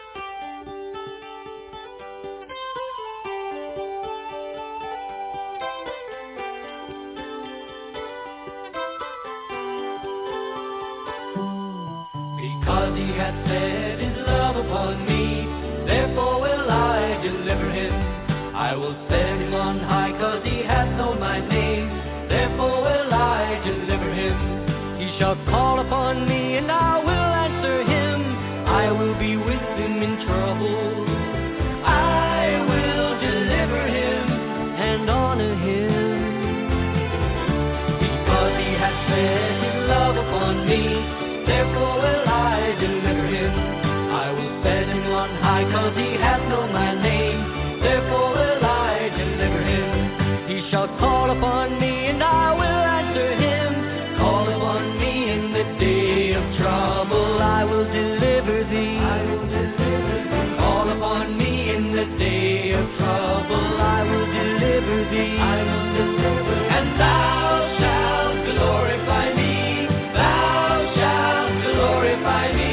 Because he hath set his love upon me, therefore will I deliver him. I will set him on high, 'cause he hath known my name. Therefore will I deliver him. He shall call upon me, and I will answer him. I will be with him in trouble. I will deliver him and honor him. Because he hath set his love upon me, therefore will I deliver him. I will set him on high, 'cause he hath known my name. Therefore will I deliver him. He shall call upon me, and I will answer him. Call upon me in the day of trouble. I will deliver thee. I will deliver thee. Call upon me in the day of trouble. I will deliver thee. I will deliver thee. And thou shalt glorify me. Thou shalt glorify me.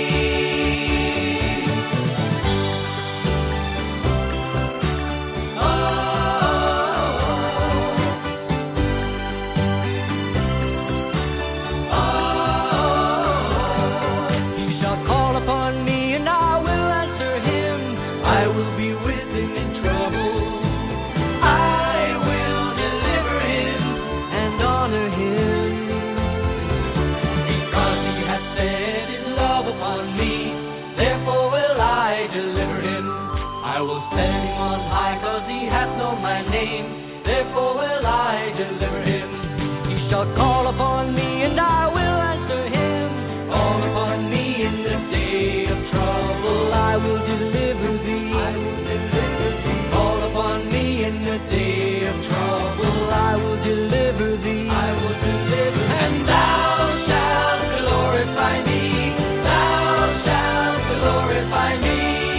I will set him on high, 'cause he hath known my name. Therefore will I deliver him. He shall call upon me, and I will answer him. Call upon me in the day of trouble. I will deliver thee. I will deliver thee. Call upon me in the day of trouble. I will deliver thee. I will deliver thee. And thou shalt glorify me. Thou shalt glorify me.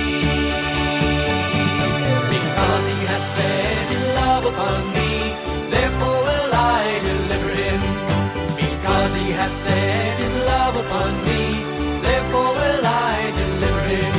Upon me, therefore will I deliver him. Because he hath set his love upon me, therefore will I deliver him.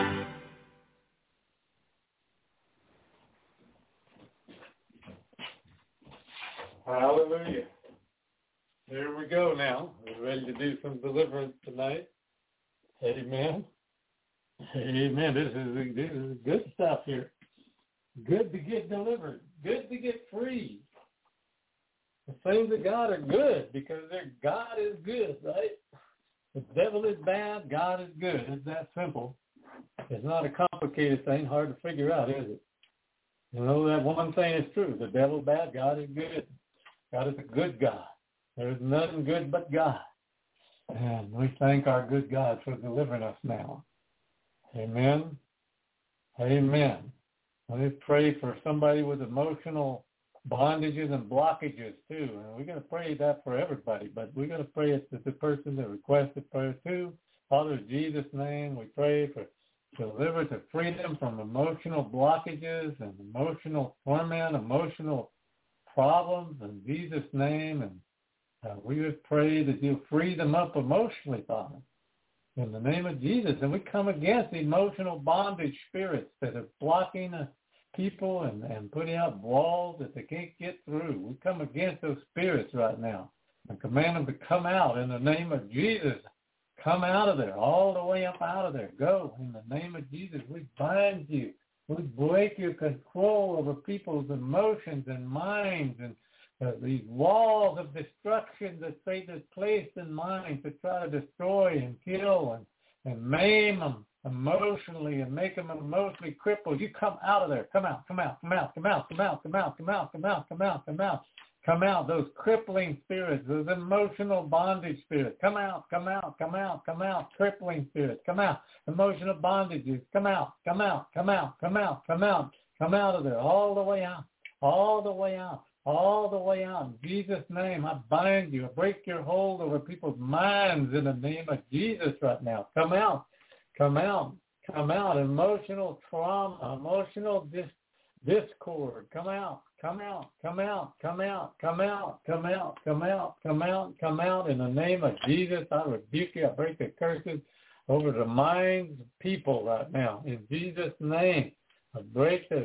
Hallelujah. There we go now. We're ready to do some deliverance tonight. Amen. Amen. This is good stuff here. Good to get delivered. Good to get free. The things of God are good because God is good, right? The devil is bad, God is good. It's that simple. It's not a complicated thing, hard to figure out, is it? You know, that one thing is true. The devil is bad, God is good. God is a good God. There's nothing good but God. And we thank our good God for delivering us now. Amen. Amen. Let me pray for somebody with emotional bondages and blockages too. And we're going to pray that for everybody, but we're going to pray it to the person that requested prayer too. Father, in Jesus' name, we pray for deliverance and freedom from emotional blockages and emotional torment, emotional problems in Jesus' name. And we would pray that you'll free them up emotionally, Father, in the name of Jesus. And we come against the emotional bondage spirits that are blocking people and putting up walls that they can't get through. We come against those spirits right now and command them to come out in the name of Jesus. Come out of there, all the way up out of there. Go in the name of Jesus. We bind you We break your control over people's emotions and minds and these walls of destruction that Satan has placed in minds to try to destroy and kill and maim them emotionally and make them emotionally crippled. You come out of there. Come out, come out, come out, come out, come out, come out, come out, come out, come out, come out. Come out, those crippling spirits, those emotional bondage spirits. Come out, come out, come out, come out, crippling spirits. Come out, emotional bondages. Come out, come out, come out, come out, come out, come out of there, all the way out, all the way out, all the way out. In Jesus' name, I bind you. I break your hold over people's minds in the name of Jesus right now. Come out, come out, come out. Emotional trauma, emotional discord. Come out. Come out, come out, come out, come out, come out, come out, come out, come out. In the name of Jesus, I rebuke you. I break the curses over the minds of people right now. In Jesus' name, I break the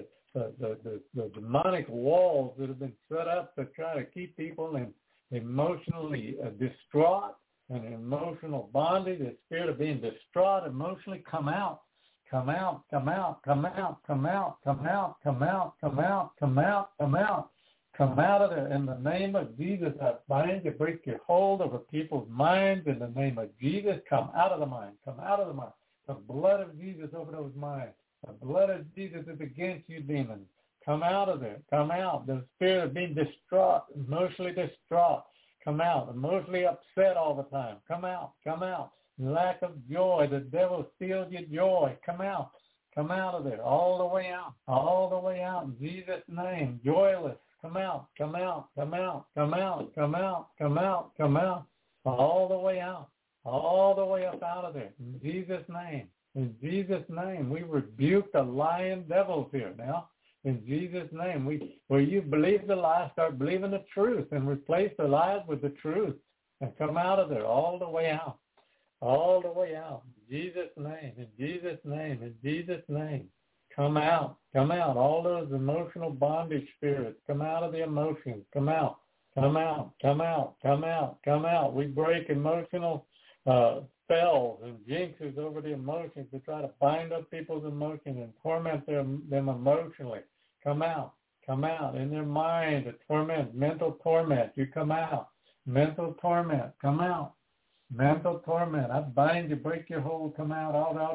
demonic walls that have been set up to try to keep people emotionally distraught and emotional bondage. The spirit of being distraught emotionally, come out. Come out, come out, come out, come out, come out, come out, come out, come out, come out. Come out of there. In the name of Jesus, I bind you, break your hold over people's minds. In the name of Jesus, come out of the mind. Come out of the mind. The blood of Jesus over those minds. The blood of Jesus is against you, demons. Come out of there. Come out. The spirit of being distraught, emotionally distraught. Come out. Emotionally upset all the time. Come out. Come out. Lack of joy. The devil steals your joy. Come out. Come out of there. All the way out. All the way out. In Jesus' name. Joyless. Come out. Come out. Come out. Come out. Come out. Come out. Come out. All the way out. All the way up out of there. In Jesus' name. In Jesus' name. We rebuke the lying devils here now. In Jesus' name. Where you believe the lie, start believing the truth and replace the lies with the truth. And come out of there. All the way out. All the way out. In Jesus' name. In Jesus' name. In Jesus' name. Come out. Come out. All those emotional bondage spirits. Come out of the emotions. Come out. Come out. Come out. Come out. Come out. We break emotional spells and jinxes over the emotions to try to bind up people's emotions and torment them emotionally. Come out. Come out. In their mind, the torment, mental torment. You come out. Mental torment. Come out. Mental torment. I bind you, break your hold, come out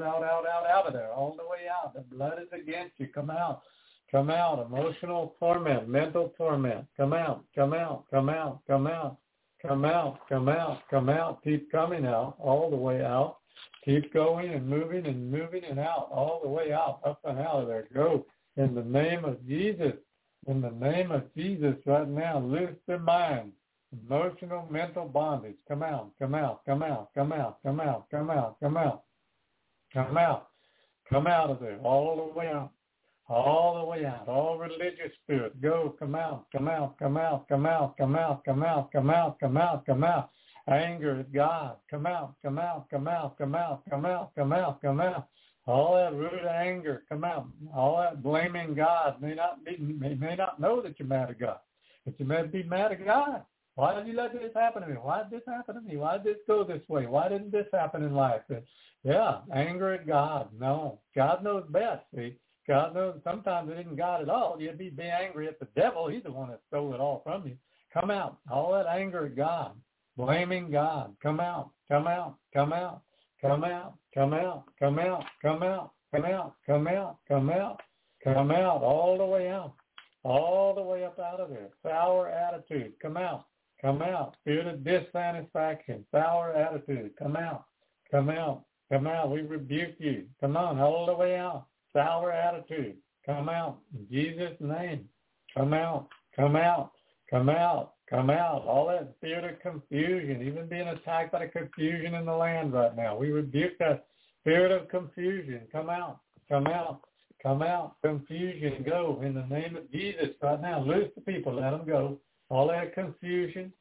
of there, all the way out. The blood is against you. Come out. Come out. Emotional torment, mental torment. Come out. Come out. Come out. Come out. Come out. Come out. Come out. Keep coming out, all the way out. Keep going and moving and out, all the way out, up and out of there. Go in the name of Jesus. In the name of Jesus right now, loose their minds. Emotional, mental bondage. Come out, come out, come out, come out, come out, come out, come out, come out, come out of there, all the way out, all the way out. All religious spirit, go, come out, come out, come out, come out, come out, come out, come out, come out, come out. Anger at God, come out, come out, come out, come out, come out, come out, come out. All that root of anger, come out. All that blaming God may not know that you're mad at God, but you may be mad at God. Why did you let this happen to me? Why did this happen to me? Why did this go this way? Why didn't this happen in life? Yeah, anger at God. No, God knows best. See, God knows sometimes it isn't God at all. You'd be angry at the devil. He's the one that stole it all from you. Come out. All that anger at God, blaming God. Come out. Come out. Come out. Come out. Come out. Come out. Come out. Come out. Come out. Come out. Come out. All the way out. All the way up out of there. Sour attitude. Come out. Come out. Spirit of dissatisfaction. Sour attitude. Come out. Come out. Come out. We rebuke you. Come on. All the way out. Sour attitude. Come out. In Jesus' name. Come out. Come out. Come out. Come out. All that spirit of confusion, even being attacked by the confusion in the land right now. We rebuke that spirit of confusion. Come out. Come out. Come out. Confusion. Go in the name of Jesus right now. Loose the people. Let them go. All that confusion,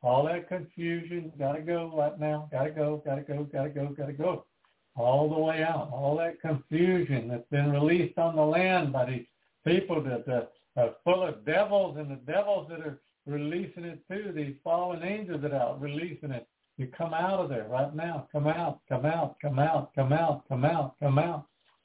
got to go right now. Got to go, got to go, got to go, got to go. All the way out. All that confusion that's been released on the land by these people that are full of devils, and the devils that are releasing it too, these fallen angels that are out releasing it. You come out of there right now. Come out, come out, come out, come out, come out, come out.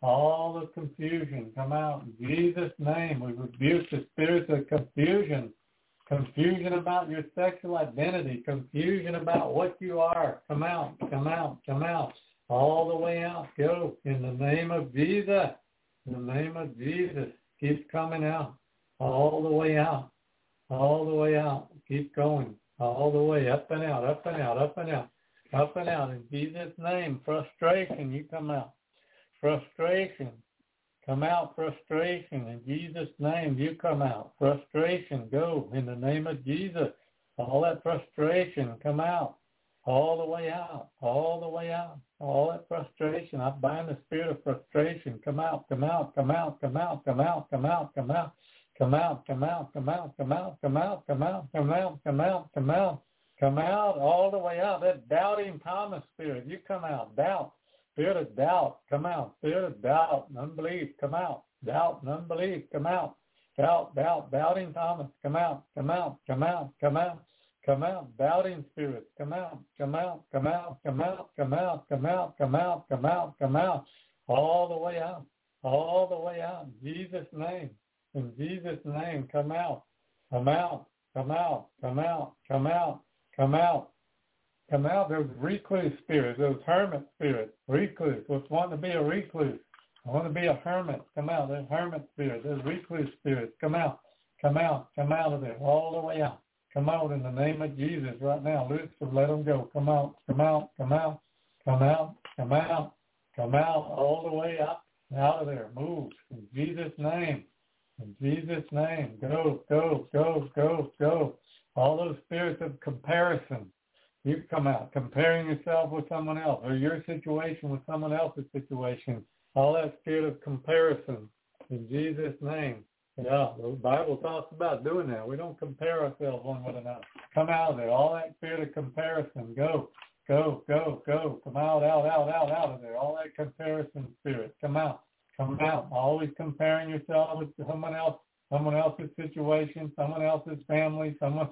All the confusion, come out in Jesus' name. We rebuke the spirits of confusion. Confusion about your sexual identity. Confusion about what you are. Come out, come out, come out. All the way out. Go in the name of Jesus. In the name of Jesus. Keep coming out. All the way out. All the way out. Keep going. All the way up and out, up and out, up and out. Up and out. In Jesus' name. Frustration, you come out. Frustration. Come out, frustration. In Jesus' name, you come out. Frustration, go. In the name of Jesus. All that frustration, come out. All the way out. All the way out. All that frustration. I bind the spirit of frustration. Come out, come out, come out, come out, come out, come out, come out. Come out, come out, come out, come out, come out, come out, come out, come out, come out. Come out all the way out. That doubting Thomas spirit, you come out. Doubt. Spirit of doubt, come out. Spirit of doubt and unbelief, come out. Doubt and unbelief, come out. Doubt, doubting Thomas, come out, come out, come out, come out, come out. Doubting spirits, come out, come out, come out, come out, come out, come out, come out, come out, come out. All the way out. All the way out. In Jesus' name. In Jesus' name, come out. Come out. Come out. Come out. Come out. Come out. Come out. Those recluse spirits, those hermit spirits, recluse. What's wanting to be a recluse? I want to be a hermit. Come out. Those hermit spirits, those recluse spirits, come out. Come out. Come out of there. All the way out. Come out in the name of Jesus right now. Loose them. Let them go. Come out. Come out. Come out. Come out. Come out. Come out. All the way up. Out of there. Move. In Jesus' name. In Jesus' name. Go, go, go, go, go. All those spirits of comparison. You come out, comparing yourself with someone else or your situation with someone else's situation. All that spirit of comparison in Jesus' name. Yeah, the Bible talks about doing that. We don't compare ourselves one with another. Come out of there. All that spirit of comparison. Go, go, go, go. Come out, out, out, out, out of there. All that comparison spirit. Come out. Come out. Always comparing yourself with someone else's situation, someone else's family, no,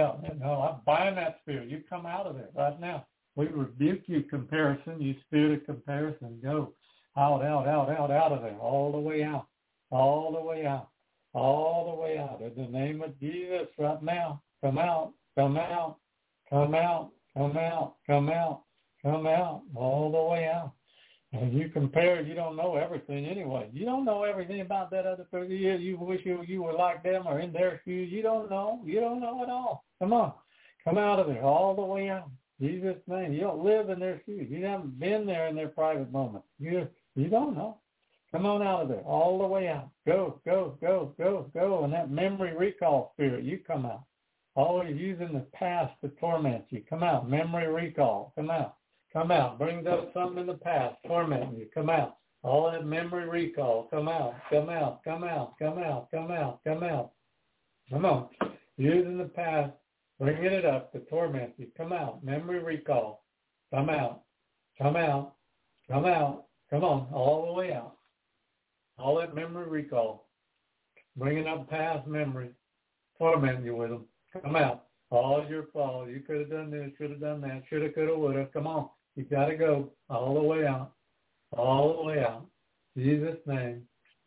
I bind that spirit. You come out of there right now. We rebuke you, comparison, you spirit of comparison. Go out, out, out, out, out of there, all the way out, all the way out, all the way out. In the name of Jesus right now, come out, come out, come out, come out, come out, come out, all the way out. And you compare, you don't know everything anyway. You don't know everything about that other person. You wish you were like them or in their shoes. You don't know. You don't know at all. Come on. Come out of there all the way out. Jesus' name. You don't live in their shoes. You haven't been there in their private moments. You don't know. Come on out of there all the way out. Go, go, go, go, go. And that memory recall spirit, you come out. Always using the past to torment you. Come out. Memory recall. Come out. Come out. Brings up something in the past, tormenting you. Come out. All that memory recall. Come out. Come out. Come out. Come out. Come out. Come out. Come on. Using the past, bringing it up to torment you. Come out. Memory recall. Come out. Come out. Come out. Come on. All the way out. All that memory recall. Bringing up past memories. Tormenting you with them. Come out. All your fault. You could have done this, should have done that, should have, could have, would have. Come on. You got to go all the way out. All the way out. In Jesus' name.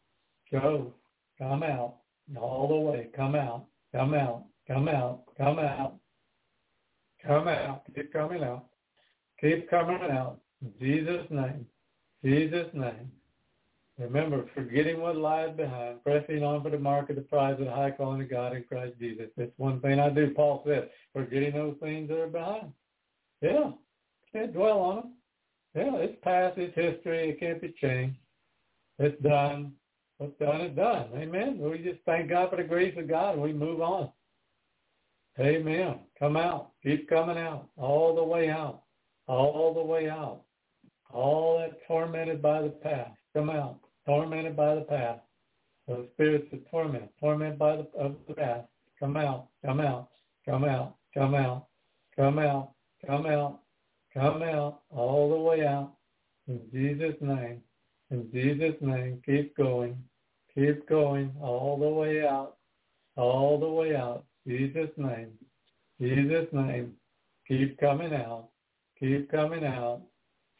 Go. Come out. All the way. Come out. Come out. Come out. Come out. Come out. Keep coming out. Keep coming out. In Jesus' name. Jesus' name. Remember, forgetting what lies behind, pressing on for the mark of the prize of the high calling of God in Christ Jesus. That's one thing I do, Paul said, forgetting those things that are behind. Yeah, can't dwell on them. Yeah, it's past, it's history, it can't be changed. It's done. What's done is done. Amen. We just thank God for the grace of God and we move on. Amen. Come out. Keep coming out. All the way out. All the way out. All that tormented by the past. Come out. Tormented by the past. Those spirits of torment. Tormented by the past. Come out. Come out. Come out. Come out. Come out. Come out. Come out. All the way out. In Jesus' name. In Jesus' name. Keep going. Keep going. All the way out. All the way out. Jesus' name. Jesus' name. Keep coming out. Keep coming out.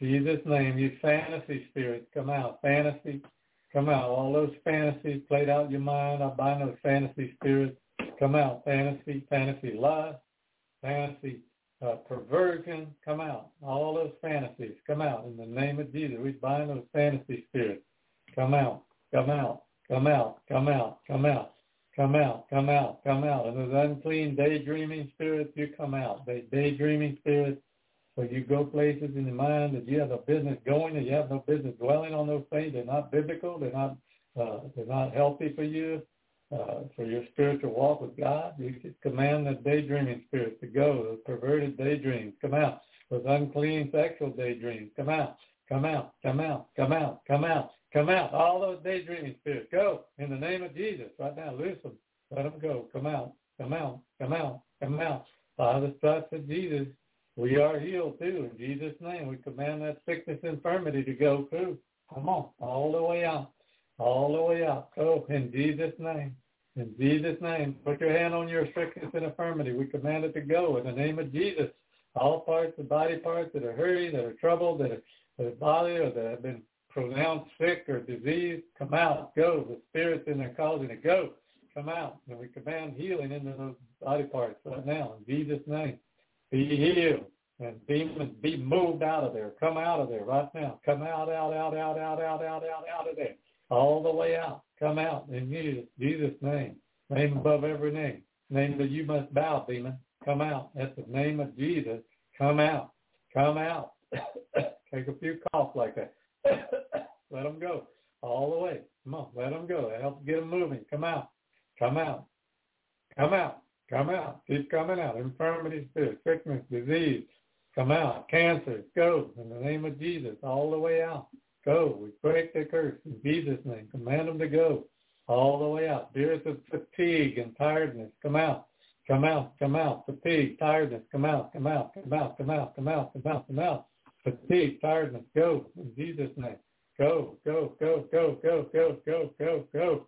Jesus' name, you fantasy spirits, come out. Fantasy, come out. All those fantasies played out in your mind, I bind those fantasy spirits. Come out. Fantasy lust, fantasy perversion, come out. All those fantasies, come out. In the name of Jesus, we bind those fantasy spirits. Come out, come out, come out, come out, come out. Come out, come out, come out. And those unclean daydreaming spirits, you come out. They daydreaming spirits, where you go places in your mind that you have no business going, and you have no business dwelling on those things. They're not biblical. They're not healthy for you, for your spiritual walk with God. You just command the daydreaming spirits to go. Those perverted daydreams, come out. Those unclean sexual daydreams, come out. Come out, come out, come out, come out, come out. All those daydreaming spirits, go in the name of Jesus right now. Loose them. Let them go. Come out, come out, come out, come out. By the stripes of Jesus, we are healed too. In Jesus' name, we command that sickness, infirmity to go through. Come on, all the way out, all the way out. Go in Jesus' name. In Jesus' name, put your hand on your sickness and infirmity. We command it to go in the name of Jesus. All parts, the body parts that are hurting, that are troubled, that are bothered, or that have been pronounced sick or diseased, come out, go. The spirits in there causing it, go, come out. And we command healing into those body parts right now in Jesus' name. Be healed and demons be moved out of there. Come out of there right now. Come out of there. All the way out. Come out in Jesus' name. Name above every name. Name that you must bow, demon. Come out. That's the name of Jesus. Come out. Come out. Take a few coughs like that. Let them go all the way. Come on, let them go. That helps get them moving. Come out. Come out. Come out. Come out. Keep coming out. Infirmity, sickness, disease. Come out. Cancer. Go in the name of Jesus. All the way out. Go. We break the curse in Jesus' name. Command them to go all the way out. Spirits of fatigue and tiredness. Come out. Come out. Come out. Fatigue, tiredness. Come out. Come out. Come out. Come out. Come out. Come out. Come out. Fatigue, tiredness, go in Jesus' name. Go, go, go, go, go, go, go, go, go.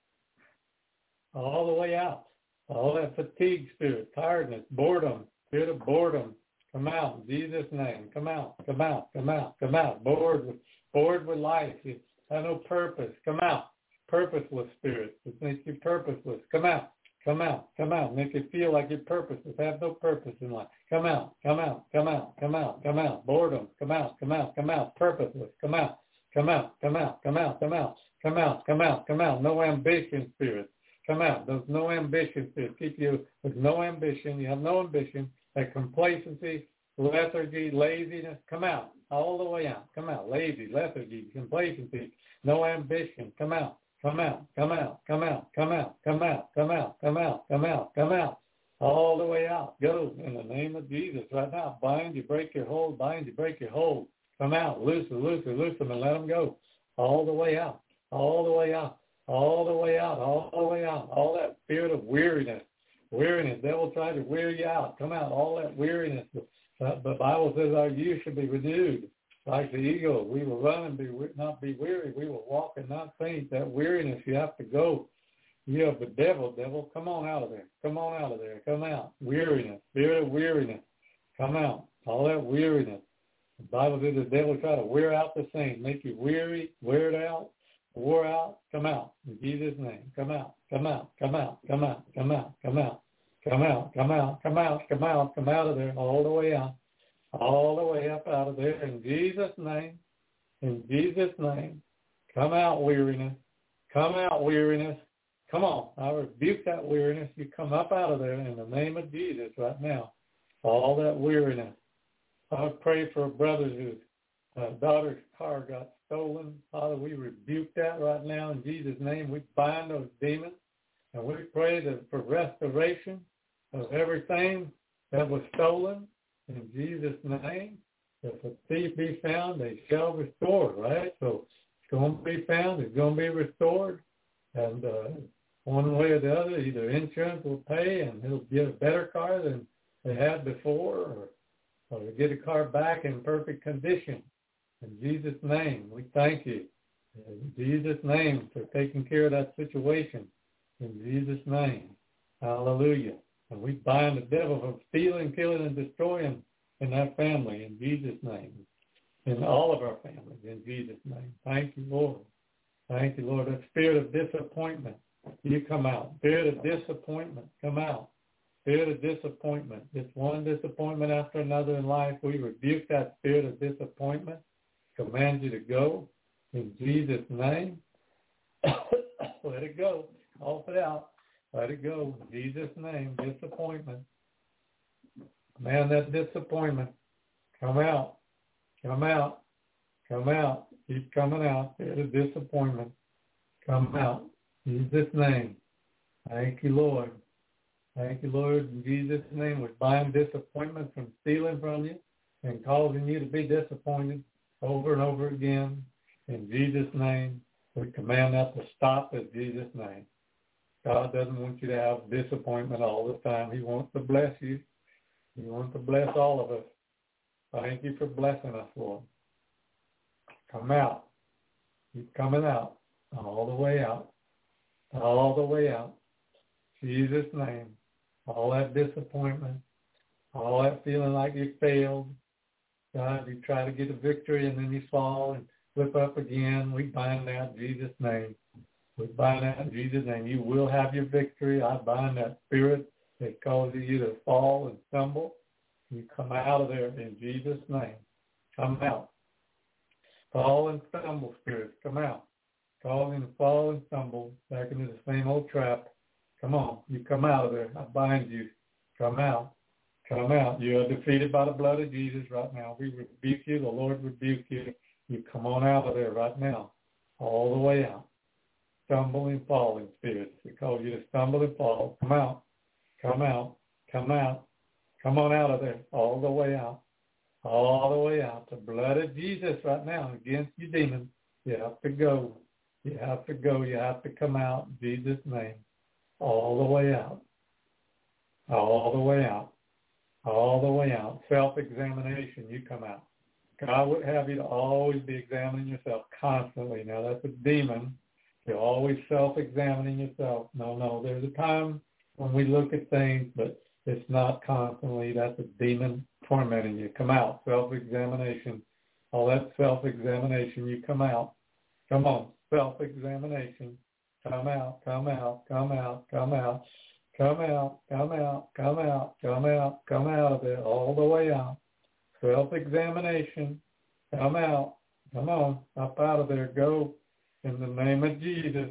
All the way out. All that fatigue spirit, tiredness, boredom, spirit of boredom, come out in Jesus' name. Come out, come out, come out, come out. Bored with life. You have no purpose. Come out. Purposeless spirits. It makes you purposeless. Come out. Come out, come out. Make you feel like you're purposeless. Have no purpose in life. Come out, come out, come out, come out, come out. Boredom, come out, come out, come out. Purposeless, come out, come out, come out, come out, come out, come out, come out, come out. No ambition spirits. Come out. Those no ambition spirits keep you with no ambition. You have no ambition. That complacency, lethargy, laziness, come out. All the way out. Come out. Lazy, lethargy, complacency, no ambition. Come out. Come out, come out, come out, come out, come out, come out, come out, come out, come out, all the way out. Go in the name of Jesus right now. Bind you, break your hold. Bind you, break your hold. Come out, loose them, and let them go. All the way out, all the way out, all the way out, all the way out. All that spirit of weariness, devil tried to wear you out. Come out, all that weariness. The Bible says our youth should be renewed. Like the eagle, we will run and not be weary. We will walk and not faint. That weariness, you have to go. You have the devil, come on out of there. Come on out of there. Come out. Weariness, spirit of weariness. Come out. All that weariness. The Bible says the devil try to wear out the saints, make you weary, wear it out, wore out. Come out. In Jesus' name. Come out. Come out. Come out. Come out. Come out. Come out. Come out. Come out. Come out. Come out. Come out of there all the way out. All the way up out of there in Jesus' name. In Jesus' name. Come out, weariness. Come out, weariness. Come on. I rebuke that weariness. You come up out of there in the name of Jesus right now. All that weariness. I pray for a brother whose daughter's car got stolen. Father, we rebuke that right now in Jesus' name. We bind those demons. And we pray that for restoration of everything that was stolen. In Jesus' name, if a thief be found, they shall restore, right? So it's going to be found, it's going to be restored. And one way or the other, either insurance will pay and he'll get a better car than they had before, or get a car back in perfect condition. In Jesus' name, we thank you. In Jesus' name for taking care of that situation. In Jesus' name, hallelujah. And we bind the devil from stealing, killing, and destroying in that family in Jesus' name. in all of our families, in Jesus' name. Thank you, Lord. Thank you, Lord. That spirit of disappointment, you come out. Spirit of disappointment, come out. Spirit of disappointment. Just one disappointment after another in life. We rebuke that spirit of disappointment. Command you to go in Jesus' name. Let it go. Off it out. Let it go. In Jesus' name. Disappointment. Man, that disappointment. Come out. Come out. Come out. Keep coming out. Spirit of disappointment. Come out. In Jesus' name. Thank you, Lord. Thank you, Lord. In Jesus' name, we bind disappointment from stealing from you and causing you to be disappointed over and over again. In Jesus' name, we command that to stop in Jesus' name. God doesn't want you to have disappointment all the time. He wants to bless you. He wants to bless all of us. Thank you for blessing us, Lord. Come out. Keep coming out. All the way out. All the way out. Jesus' name. All that disappointment. All that feeling like you failed. God, you try to get a victory and then you fall and flip up again. We bind that in Jesus' name. We bind that in Jesus' name. You will have your victory. I bind that spirit that causes you to fall and stumble. You come out of there in Jesus' name. Come out. Fall and stumble spirits, come out. Causing to fall and stumble back into the same old trap. Come on, you come out of there. I bind you. Come out. Come out. You are defeated by the blood of Jesus right now. We rebuke you. The Lord rebuke you. You come on out of there right now. All the way out. Stumbling, falling spirits. We call you to stumble and fall. Come out. Come out. Come out. Come on out of there. All the way out. All the way out. The blood of Jesus right now against you demons. You have to go. You have to go. You have to come out in Jesus' name. All the way out. All the way out. All the way out. Self-examination, you come out. God would have you to always be examining yourself constantly. Now, that's a demon. You're always self-examining yourself. No, there's a time when we look at things, but it's not constantly. That's a demon tormenting you. Come out. Self-examination. All that self-examination, you come out. Come on. Self-examination. Come out, come out, come out, come out, come out, come out, come out, come out, come out of it, all the way out. Self-examination. Come out. Come on, up out of there. Go in the name of Jesus.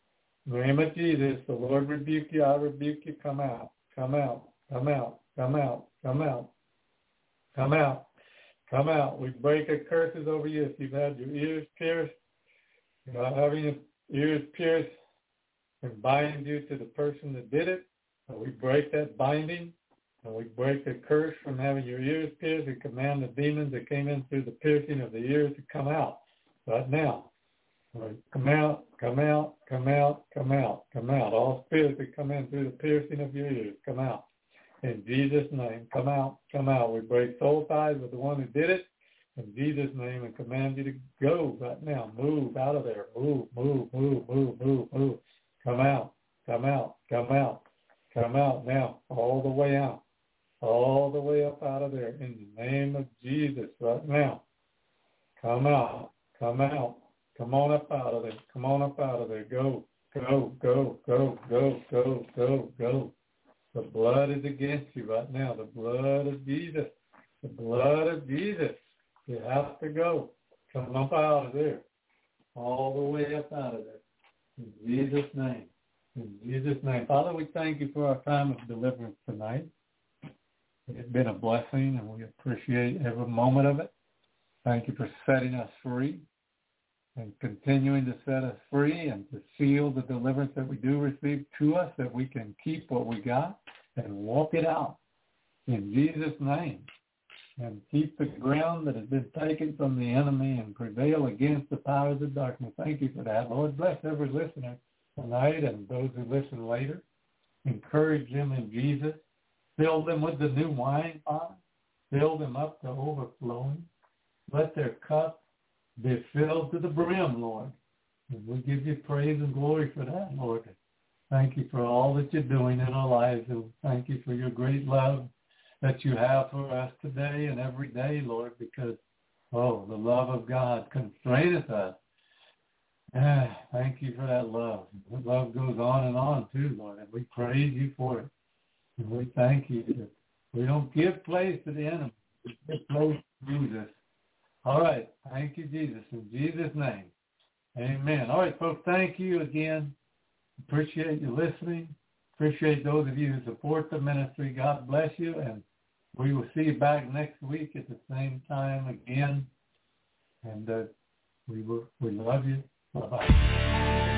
Name of Jesus. The Lord rebuke you. I rebuke you. Come out. Come out. Come out. Come out. Come out. Come out. Come out. We break the curses over you if you've had your ears pierced. You're not having your ears pierced and bind you to the person that did it. And we break that binding, and we break the curse from having your ears pierced and command the demons that came in through the piercing of the ears to come out right now. Come out, come out, come out, come out, come out. All spirits that come in through the piercing of your ears, come out. In Jesus' name, come out, come out. We break soul ties with the one who did it. In Jesus' name, and command you to go right now. Move out of there. Move, move, move, move, move, move. Come out, come out, come out, come out now. All the way out. All the way up out of there. In the name of Jesus right now. Come out, come out. Come on up out of there. Come on up out of there. Go, go, go, go, go, go, go, go. The blood is against you right now. The blood of Jesus. The blood of Jesus. You have to go. Come up out of there. All the way up out of there. In Jesus' name. In Jesus' name. Father, we thank you for our time of deliverance tonight. It's been a blessing, and we appreciate every moment of it. Thank you for setting us free and continuing to set us free and to seal the deliverance that we do receive to us, that we can keep what we got and walk it out in Jesus' name. And keep the ground that has been taken from the enemy and prevail against the powers of darkness. Thank you for that. Lord, bless every listener tonight and those who listen later. Encourage them in Jesus. Fill them with the new wine, Father. Fill them up to overflowing. Let their cup be filled to the brim, Lord. And we give you praise and glory for that, Lord. Thank you for all that you're doing in our lives. And thank you for your great love that you have for us today and every day, Lord, because Oh, the love of God constraineth us. Thank you for that love. That love goes on and on too, Lord, and we praise you for it. And we thank you that we don't give place to the enemy. We give place to Jesus. All right. Thank you, Jesus. In Jesus' name. Amen. All right, folks, thank you again. Appreciate you listening. Appreciate those of you who support the ministry. God bless you, and we will see you back next week at the same time again. And we love you. Bye-bye.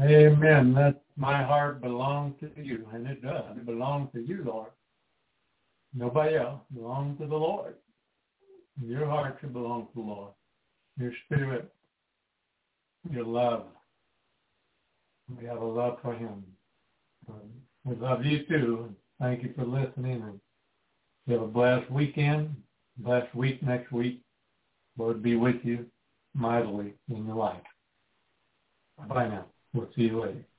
Amen. That my heart belongs to you, and it does. It belongs to you, Lord. Nobody else. It belongs to the Lord. Your heart should belong to the Lord. Your spirit, your love. We have a love for him. We love you too. Thank you for listening. And you have a blessed weekend, blessed week next week. Lord be with you mightily in your life. Bye now. We'll see you later.